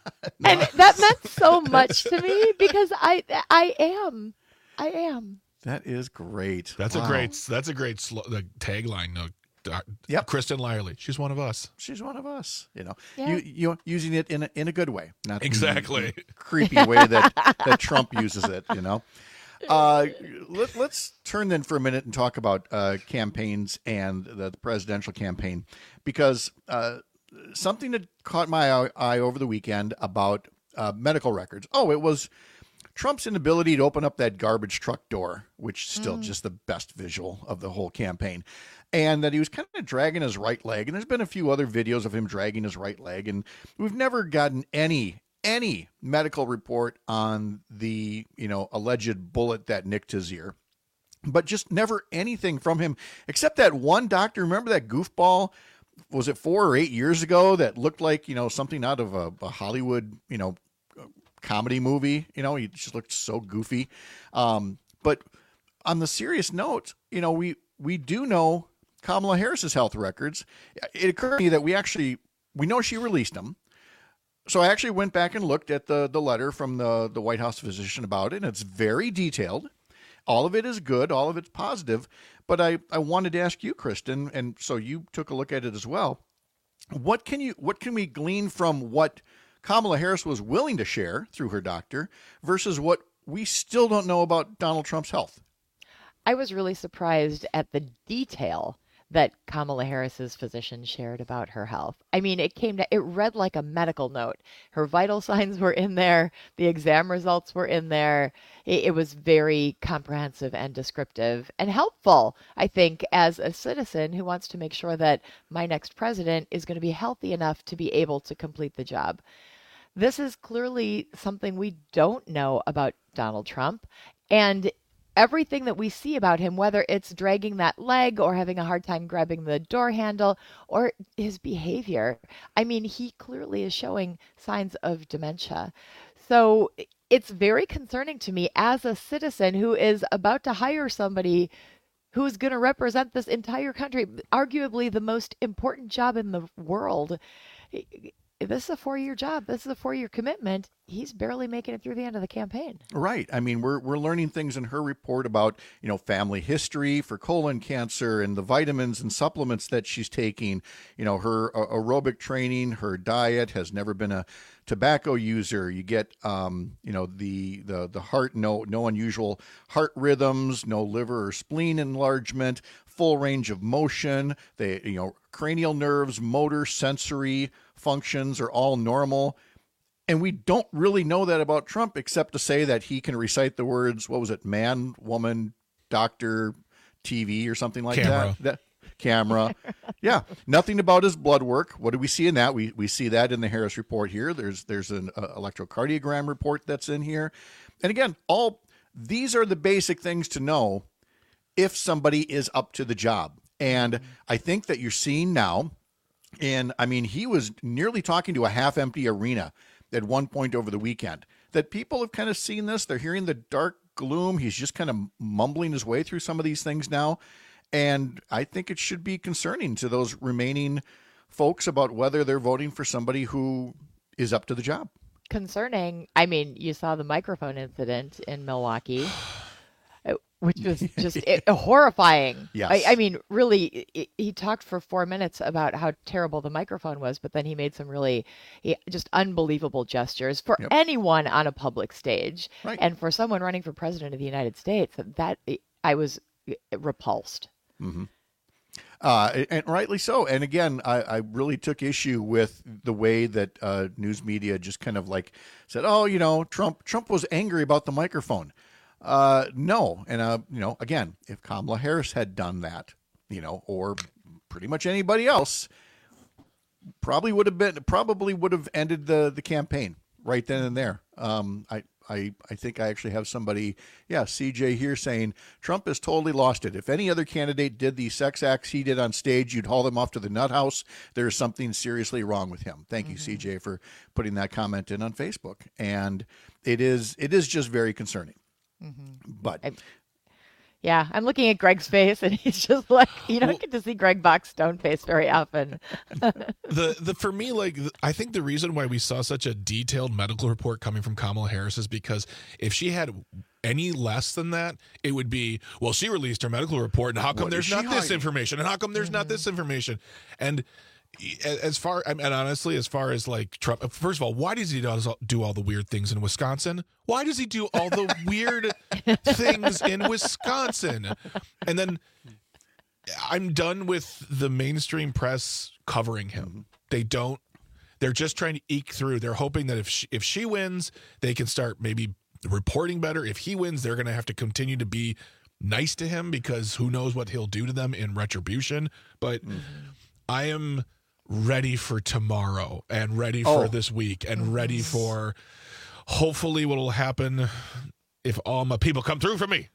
And that meant so much to me because I, I am. I am. That is great. That's Wow. a great. That's a great sl- the tagline. No, uh, Yep. Kristen Lyerly. She's one of us. She's one of us. You know, Yeah. you you using it in a, in a good way, not the Exactly. creepy way that that Trump uses it. You know. Uh, let, let's turn then for a minute and talk about uh, campaigns and the, the presidential campaign, because uh, something that caught my eye, eye over the weekend about uh, medical records. Oh, it was Trump's inability to open up that garbage truck door, which is still Mm. just the best visual of the whole campaign. And that he was kind of dragging his right leg. And there's been a few other videos of him dragging his right leg. And we've never gotten any, any medical report on the, you know, alleged bullet that nicked his ear. But just never anything from him, except that one doctor. Remember that goofball? Was it four or eight years ago that looked like, you know, something out of a, a Hollywood, you know, comedy movie? You know, he just looked so goofy. Um, but on the serious note, you know, we, we do know Kamala Harris's health records. It occurred to me that we actually, we know she released them. So I actually went back and looked at the, the letter from the, the White House physician about it. And it's very detailed. All of it is good. All of it's positive. But I, I wanted to ask you, Kristen, and so you took a look at it as well. What can you, what can we glean from what Kamala Harris was willing to share through her doctor versus what we still don't know about Donald Trump's health? I was really surprised at the detail that Kamala Harris's physician shared about her health. I mean, it came to, it read like a medical note. Her vital signs were in there. The exam results were in there. It, it was very comprehensive and descriptive and helpful, I think, as a citizen who wants to make sure that my next president is going to be healthy enough to be able to complete the job. This is clearly something we don't know about Donald Trump. And everything that we see about him, whether it's dragging that leg or having a hard time grabbing the door handle or his behavior, I mean, he clearly is showing signs of dementia. So it's very concerning to me as a citizen who is about to hire somebody who's going to represent this entire country, arguably the most important job in the world. This is a four-year job. This is a four-year commitment. He's barely making it through the end of the campaign. Right. I mean, we're we're learning things in her report about, you know, family history for colon cancer and the vitamins and supplements that she's taking. You know, her aerobic training, her diet, has never been a tobacco user. You get, um, you know, the the the heart, no no unusual heart rhythms, no liver or spleen enlargement, full range of motion. They, you know, cranial nerves, motor, sensory functions are all normal. And we don't really know that about Trump, except to say that he can recite the words, what was it, man, woman, doctor, T V, or something like Camera. that. That camera. Yeah. Nothing about his blood work. What do we see in that? We we see that in the Harris report here. There's there's an uh, electrocardiogram report that's in here. And again, all these are the basic things to know if somebody is up to the job. And I think that you're seeing now, and I mean, he was nearly talking to a half-empty arena at one point over the weekend, that people have kind of seen this. They're hearing the dark gloom. He's just kind of mumbling his way through some of these things now. And I think it should be concerning to those remaining folks about whether they're voting for somebody who is up to the job. Concerning, I mean, you saw the microphone incident in Milwaukee, which was just it, horrifying. Yes. I, I mean, really, it, he talked for four minutes about how terrible the microphone was, but then he made some really he, just unbelievable gestures for Yep. anyone on a public stage. Right. And for someone running for president of the United States, that I was repulsed. Mm-hmm. Uh, and rightly so. And again, I, I really took issue with the way that uh, news media just kind of like said, oh, you know, Trump, Trump was angry about the microphone. Uh, no. And, uh, you know, again, if Kamala Harris had done that, you know, or pretty much anybody else, probably would have been, probably would have ended the, the campaign right then and there. Um, I, I, I think I actually have somebody, yeah, C J here saying Trump has totally lost it. If any other candidate did the sex acts he did on stage, you'd haul them off to the nut house. There's something seriously wrong with him. Thank you, mm-hmm. C J, for putting that comment in on Facebook. And it is it is just very concerning. Mm-hmm. But I, yeah, I'm looking at Greg's face, and he's just like, you don't well, get to see Greg Bach's stone face very often. the the for me, like, I think the reason why we saw such a detailed medical report coming from Kamala Harris is because if she had any less than that, it would be, well, she released her medical report, and how come what there's not hiding? This information, and how come there's mm-hmm. not this information, and as far and honestly, as far as like Trump, first of all, why does he do all the weird things in Wisconsin? Why does he do all the weird things in Wisconsin? And then I'm done with the mainstream press covering him. They don't. They're just trying to eke through. They're hoping that if she, if she wins, they can start maybe reporting better. If he wins, they're going to have to continue to be nice to him because who knows what he'll do to them in retribution. But mm-hmm. I am ready for tomorrow and ready for oh. this week and ready for hopefully what will happen if all my people come through for me.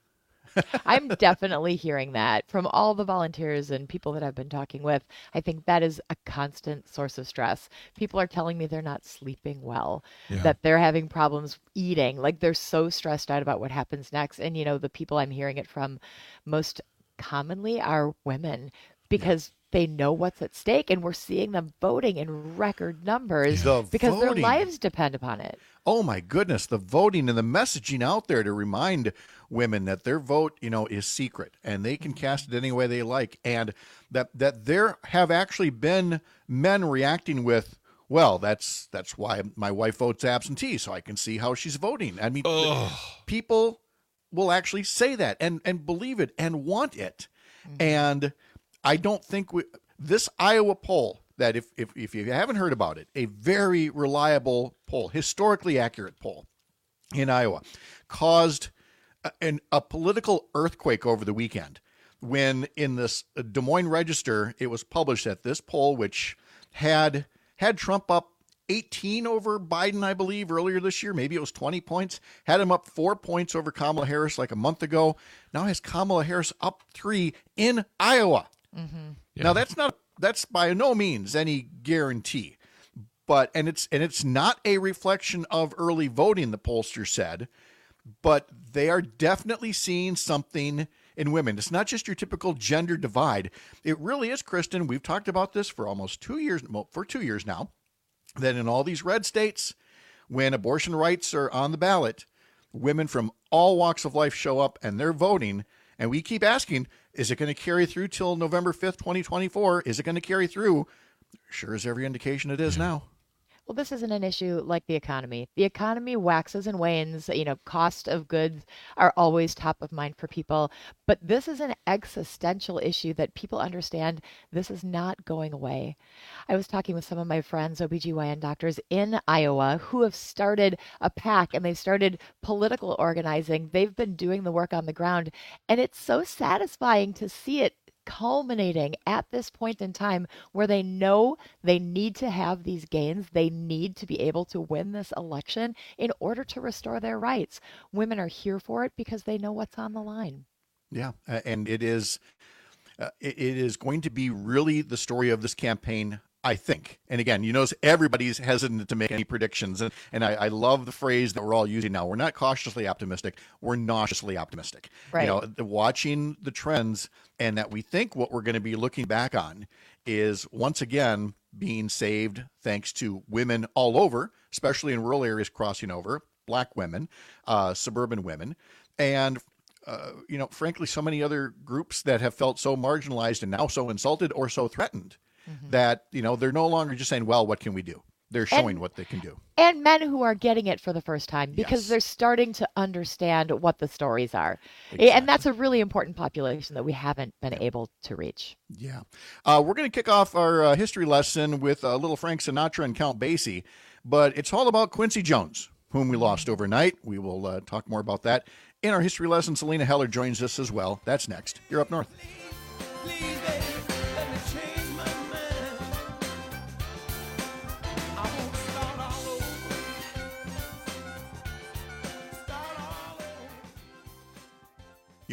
I'm definitely hearing that from all the volunteers and people that I've been talking with. I think that is a constant source of stress. People are telling me they're not sleeping well, yeah. that they're having problems eating, like they're so stressed out about what happens next. And, you know, the people I'm hearing it from most commonly are women because yeah. they know what's at stake, and we're seeing them voting in record numbers the because voting. Their lives depend upon it. Oh my goodness, the voting and the messaging out there to remind women that their vote, you know, is secret and they can cast it any way they like, and that that there have actually been men reacting with, well, that's that's why my wife votes absentee, so I can see how she's voting. I mean, Ugh. people will actually say that and and believe it and want it. Mm-hmm. And I don't think we, this Iowa poll, that if, if if you haven't heard about it, a very reliable poll, historically accurate poll in Iowa, caused a, an, a political earthquake over the weekend when in this Des Moines Register, it was published that this poll, which had had Trump up eighteen over Biden, I believe, earlier this year, maybe it was twenty points, had him up four points over Kamala Harris like a month ago, now has Kamala Harris up three in Iowa. Mm-hmm. Yeah. Now that's not that's by no means any guarantee, but and it's and it's not a reflection of early voting, the pollster said, but they are definitely seeing something in women. It's not just your typical gender divide. It really is, Kristen. We've talked about this for almost two years, well, for two years now, that in all these red states, when abortion rights are on the ballot, women from all walks of life show up and they're voting. And we keep asking, is it going to carry through till November fifth, twenty twenty-four? Is it going to carry through? Sure as every indication it is now. Well, this isn't an issue like the economy. The economy waxes and wanes. You know, cost of goods are always top of mind for people. But this is an existential issue that people understand this is not going away. I was talking with some of my friends, O B G Y N doctors in Iowa, who have started a PAC and they've started political organizing. They've been doing the work on the ground. And it's so satisfying to see it culminating at this point in time where they know they need to have these gains. They need to be able to win this election in order to restore their rights. Women are here for it because they know what's on the line. Yeah, and it is uh, it is going to be really the story of this campaign, I think. And again, you notice everybody's hesitant to make any predictions. And, and I, I love the phrase that we're all using now. We're not cautiously optimistic. We're nauseously optimistic. Right. You know, the, watching the trends, and that we think what we're going to be looking back on is once again being saved thanks to women all over, especially in rural areas crossing over, Black women, uh, suburban women, and Uh, you know, frankly, so many other groups that have felt so marginalized and now so insulted or so threatened mm-hmm. that, you know, they're no longer just saying, well, what can we do? They're showing and, what they can do. And men who are getting it for the first time because yes. they're starting to understand what the stories are. Exactly. And that's a really important population that we haven't been yeah. able to reach. Yeah. Uh, we're going to kick off our uh, history lesson with a uh, little Frank Sinatra and Count Basie, but it's all about Quincy Jones, whom we lost overnight. We will uh, talk more about that in our history lesson. Selena Heller joins us as well. That's next. You're Up North.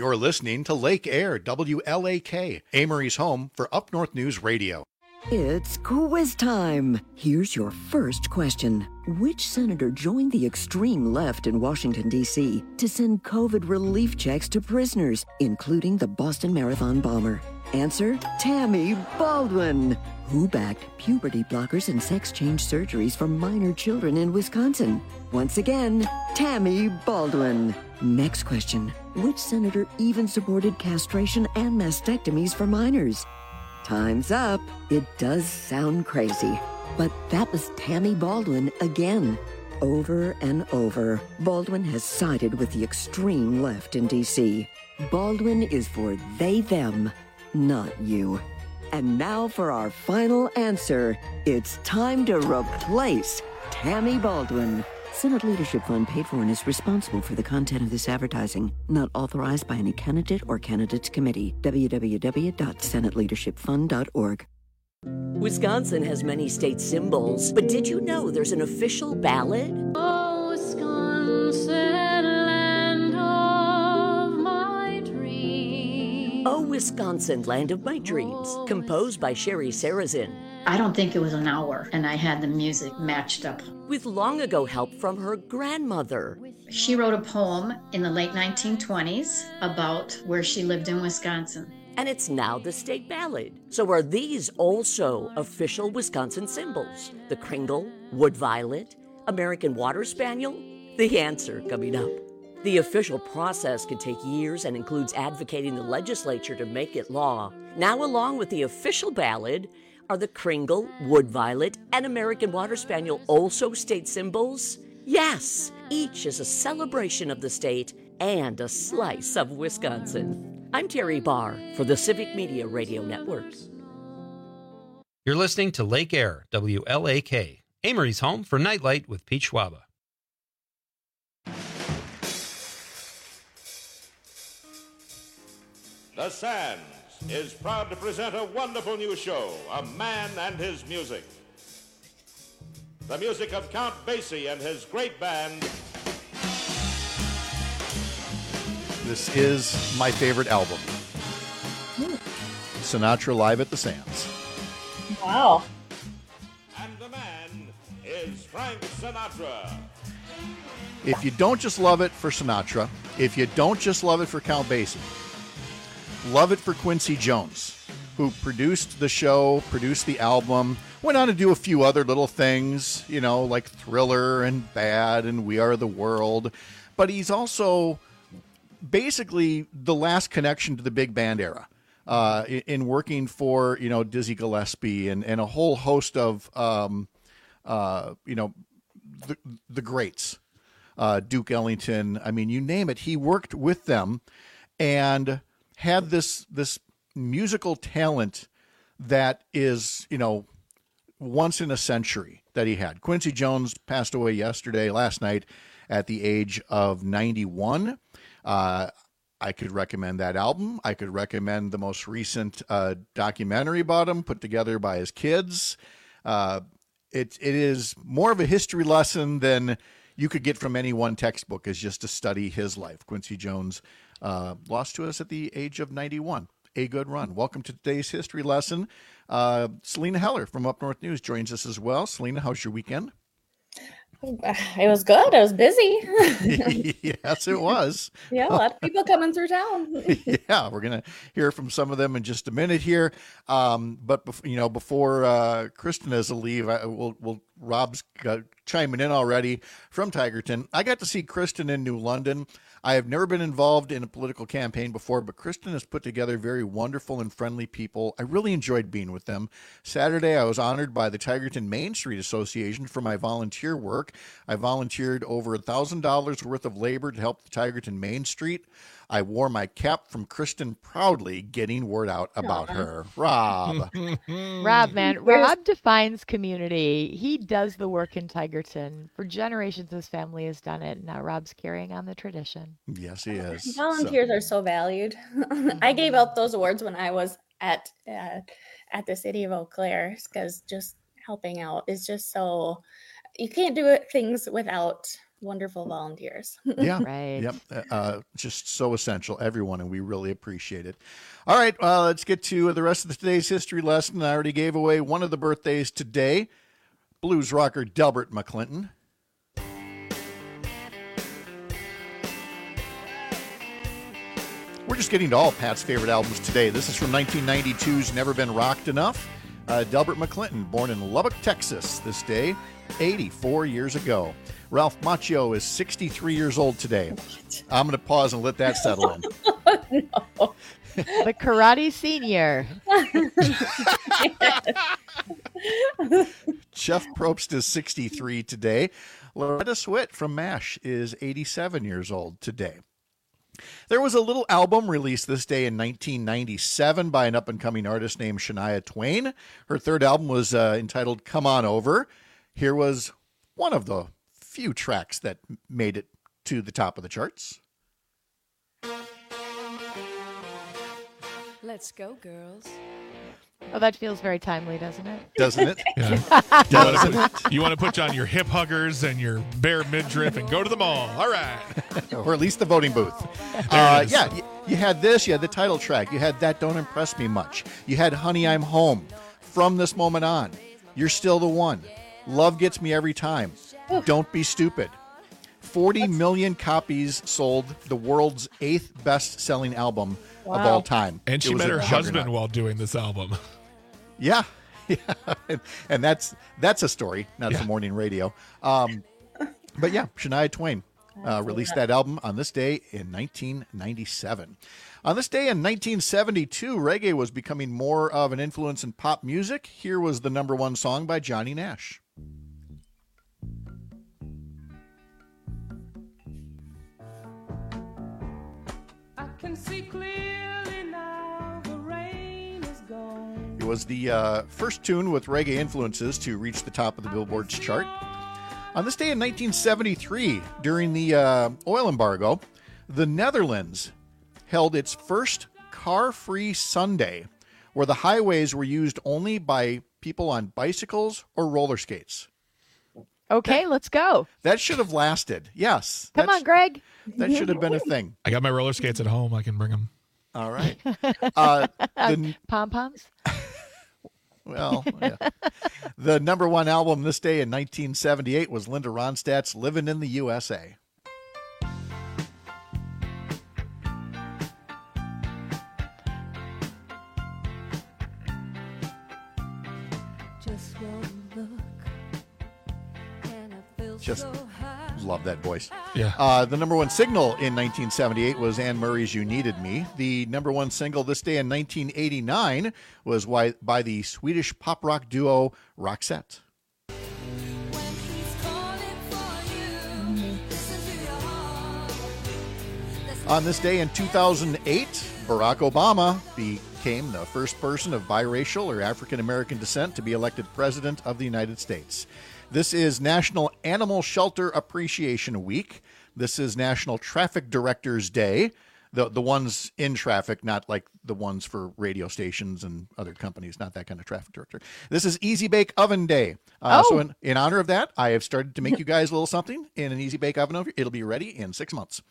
You're listening to Lake Air, W L A K, Amory's home for Up North News Radio. It's quiz time. Here's your first question. Which senator joined the extreme left in Washington, D C to send COVID relief checks to prisoners, including the Boston Marathon bomber? Answer, Tammy Baldwin. Who backed puberty blockers and sex change surgeries for minor children in Wisconsin? Once again, Tammy Baldwin. Next question. Which senator even supported castration and mastectomies for minors? Time's up. It does sound crazy, but that was Tammy Baldwin again. Over and over, Baldwin has sided with the extreme left in D C. Baldwin is for they, them, not you. And now for our final answer. It's time to replace Tammy Baldwin. Senate Leadership Fund paid for and is responsible for the content of this advertising. Not authorized by any candidate or candidates committee. w w w dot senate leadership fund dot org. Wisconsin has many state symbols, but did you know there's an official ballad? Oh, Wisconsin, land of my dreams. Oh, Wisconsin, land of my dreams, composed by Sherry Sarazin. I don't think it was an hour, and I had the music matched up. With long ago help from her grandmother. She wrote a poem in the late nineteen twenties about where she lived in Wisconsin. And it's now the state ballad. So are these also official Wisconsin symbols? The Kringle, Wood Violet, American Water Spaniel? The answer coming up. The official process can take years and includes advocating the legislature to make it law. Now, along with the official ballad, are the Kringle, Wood Violet, and American Water Spaniel also state symbols? Yes, each is a celebration of the state and a slice of Wisconsin. I'm Terry Barr for the Civic Media Radio Network. You're listening to Lake Air, W L A K, Amory's home for Nightlight with Pete Schwaba. The Sands is proud to present a wonderful new show, A Man and His Music. The music of Count Basie and his great band. This is my favorite album. Sinatra Live at the Sands. Wow. And the man is Frank Sinatra. If you don't just love it for Sinatra, if you don't just love it for Count Basie, love it for Quincy Jones, who produced the show, produced the album, went on to do a few other little things, you know, like Thriller and Bad and We Are the World. But he's also basically the last connection to the big band era uh, in, in working for, you know, Dizzy Gillespie and, and a whole host of, um, uh, you know, the, the greats, uh, Duke Ellington. I mean, you name it. He worked with them and had this this musical talent that is, you know, once in a century that he had. Quincy Jones passed away yesterday, last night, at the age of ninety-one. Uh, I could recommend that album. I could recommend the most recent uh, documentary about him put together by his kids. Uh, it it is more of a history lesson than you could get from any one textbook, is just to study his life. Quincy Jones uh, lost to us at the age of ninety-one. A good run. Welcome to today's history lesson. Uh, Selena Heller from Up North News joins us as well. Selena, how's your weekend? It was good. I was busy. Yes, it was. Yeah, a lot of people coming through town. Yeah, we're going to hear from some of them in just a minute here. Um, but, bef- you know, before uh, Kristen has to leave, I, we'll, we'll, Rob's got, chiming in already from Tigerton. I got to see Kristen in New London. I have never been involved in a political campaign before, but Kristen has put together very wonderful and friendly people. I really enjoyed being with them. Saturday, I was honored by the Tigerton Main Street Association for my volunteer work. I volunteered over one thousand dollars worth of labor to help the Tigerton Main Street. I wore my cap from Kristen proudly, getting word out about Aww. her. Rob. Rob, man. Rob defines community. He does the work in Tigerton. For generations, his family has done it. Now Rob's carrying on the tradition. Yes, he is. Volunteers so. are so valued. I gave out those awards when I was at uh, at the city of Eau Claire, because just helping out is just so, you can't do it, things without wonderful volunteers. Yeah. Right. Yep. Uh, just so essential, everyone, and we really appreciate it. All right. Uh, let's get to the rest of today's history lesson. I already gave away one of the birthdays today. Blues rocker Delbert McClinton. We're just getting to all Pat's favorite albums today. This is from nineteen ninety-two's Never Been Rocked Enough. Uh, Delbert McClinton, born in Lubbock, Texas, this day, eighty-four years ago. Ralph Macchio is sixty-three years old today. What? I'm going to pause and let that settle in. No. The Karate Senior. Jeff Probst is sixty-three today. Loretta Swit from MASH is eighty-seven years old today. There was a little album released this day in nineteen ninety-seven by an up-and-coming artist named Shania Twain. Her third album was uh, entitled Come On Over. Here was one of the few tracks that made it to the top of the charts. Let's go, girls. Oh, that feels very timely, doesn't it? Doesn't it? Yeah. Doesn't it? You want to put on your hip huggers and your bare midriff and go to the mall. All right. Or at least the voting booth. Uh, yeah, you, you had this. You had the title track. You had That Don't Impress Me Much. You had Honey, I'm Home. From This Moment On. You're Still the One. Love Gets Me Every Time. Don't Be Stupid. forty million copies sold, the world's eighth best-selling album Wow. of all time. And she It was met a her husband juggernaut. while doing this album. Yeah. Yeah. And, and that's that's a story, not Yeah. for morning radio. Um, but yeah, Shania Twain uh, released that album on this day in nineteen ninety-seven. On this day in nineteen seventy-two, reggae was becoming more of an influence in pop music. Here was the number one song by Johnny Nash. I can see clearly now the rain is gone. It was the uh, first tune with reggae influences to reach the top of the Billboard's chart. On this day in nineteen seventy-three, during the uh, oil embargo, the Netherlands held its first car-free Sunday, where the highways were used only by people on bicycles or roller skates. Okay, let's go. That should have lasted. Yes. Come That's- on, Greg. That should have been a thing. I got my roller skates at home. I can bring them. All right. Uh, the, Pom-poms? well, yeah. The number one album this day in nineteen seventy-eight was Linda Ronstadt's Livin' in the U S A. Just one look, and I feel Just so high. love that voice. Yeah. Uh, the number one single in nineteen seventy-eight was Anne Murray's You Needed Me. The number one single this day in nineteen eighty-nine was by, by the Swedish pop rock duo Roxette. On this day in two thousand eight, Barack Obama became the first person of biracial or African American descent to be elected president of the United States. This is National Animal Shelter Appreciation Week. This is National Traffic Directors Day. The the ones in traffic, not like the ones for radio stations and other companies, not that kind of traffic director. This is Easy Bake Oven Day. Uh, Oh. So in, in honor of that, I have started to make you guys a little something in an Easy Bake Oven. Oven. It'll be ready in six months.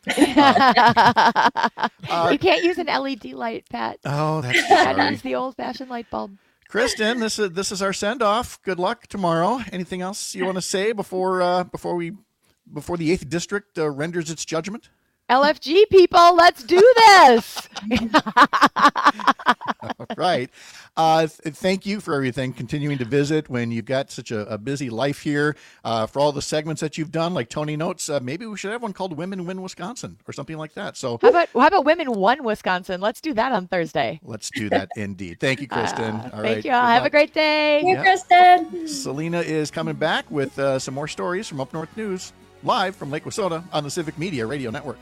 Uh, You can't use an L E D light, Pat. Oh, that's Gotta sorry. use the old-fashioned light bulb. Kristen, this is this is our send off. Good luck tomorrow. Anything else you want to say before uh, before we before the eighth district uh, renders its judgment? L F G people, let's do this. Right. Uh, th- thank you for everything. Continuing to visit when you've got such a, a busy life here. Uh, for all the segments that you've done, like Tony Notes, uh, maybe we should have one called Women Win Wisconsin or something like that. So How about how about Women Won Wisconsin? Let's do that on Thursday. let's do that indeed. Thank you, Kristen. Uh, all thank right. you all. Good Have a luck. great day. Hey, Yeah. Kristen. Selena is coming back with uh, some more stories from Up North News, live from Lake Wissota on the Civic Media Radio Network.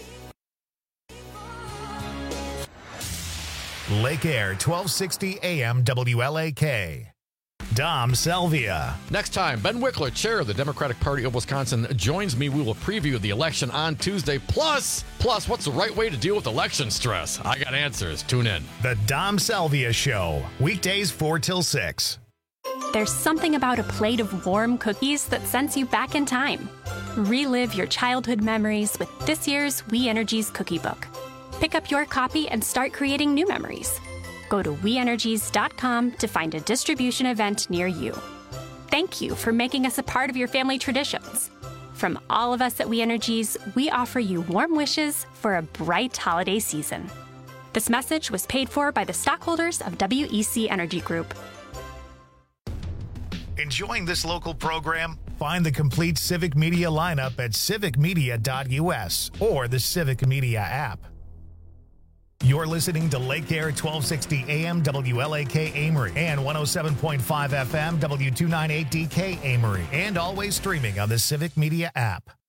Lake Air, twelve sixty A M W L A K. Dom Salvia. Next time, Ben Wickler, chair of the Democratic Party of Wisconsin, joins me. We will preview the election on Tuesday. Plus, plus, what's the right way to deal with election stress? I got answers. Tune in. The Dom Salvia Show. Weekdays four till six. There's something about a plate of warm cookies that sends you back in time. Relive your childhood memories with this year's We Energies Cookie Book. Pick up your copy and start creating new memories. Go to we energies dot com to find a distribution event near you. Thank you for making us a part of your family traditions. From all of us at We Energies, we offer you warm wishes for a bright holiday season. This message was paid for by the stockholders of W E C Energy Group. Enjoying this local program? Find the complete Civic Media lineup at civic media dot u s or the Civic Media app. You're listening to Lake Air twelve sixty A M W L A K Amory and one oh seven point five F M W two ninety-eight D K Amory, and always streaming on the Civic Media app.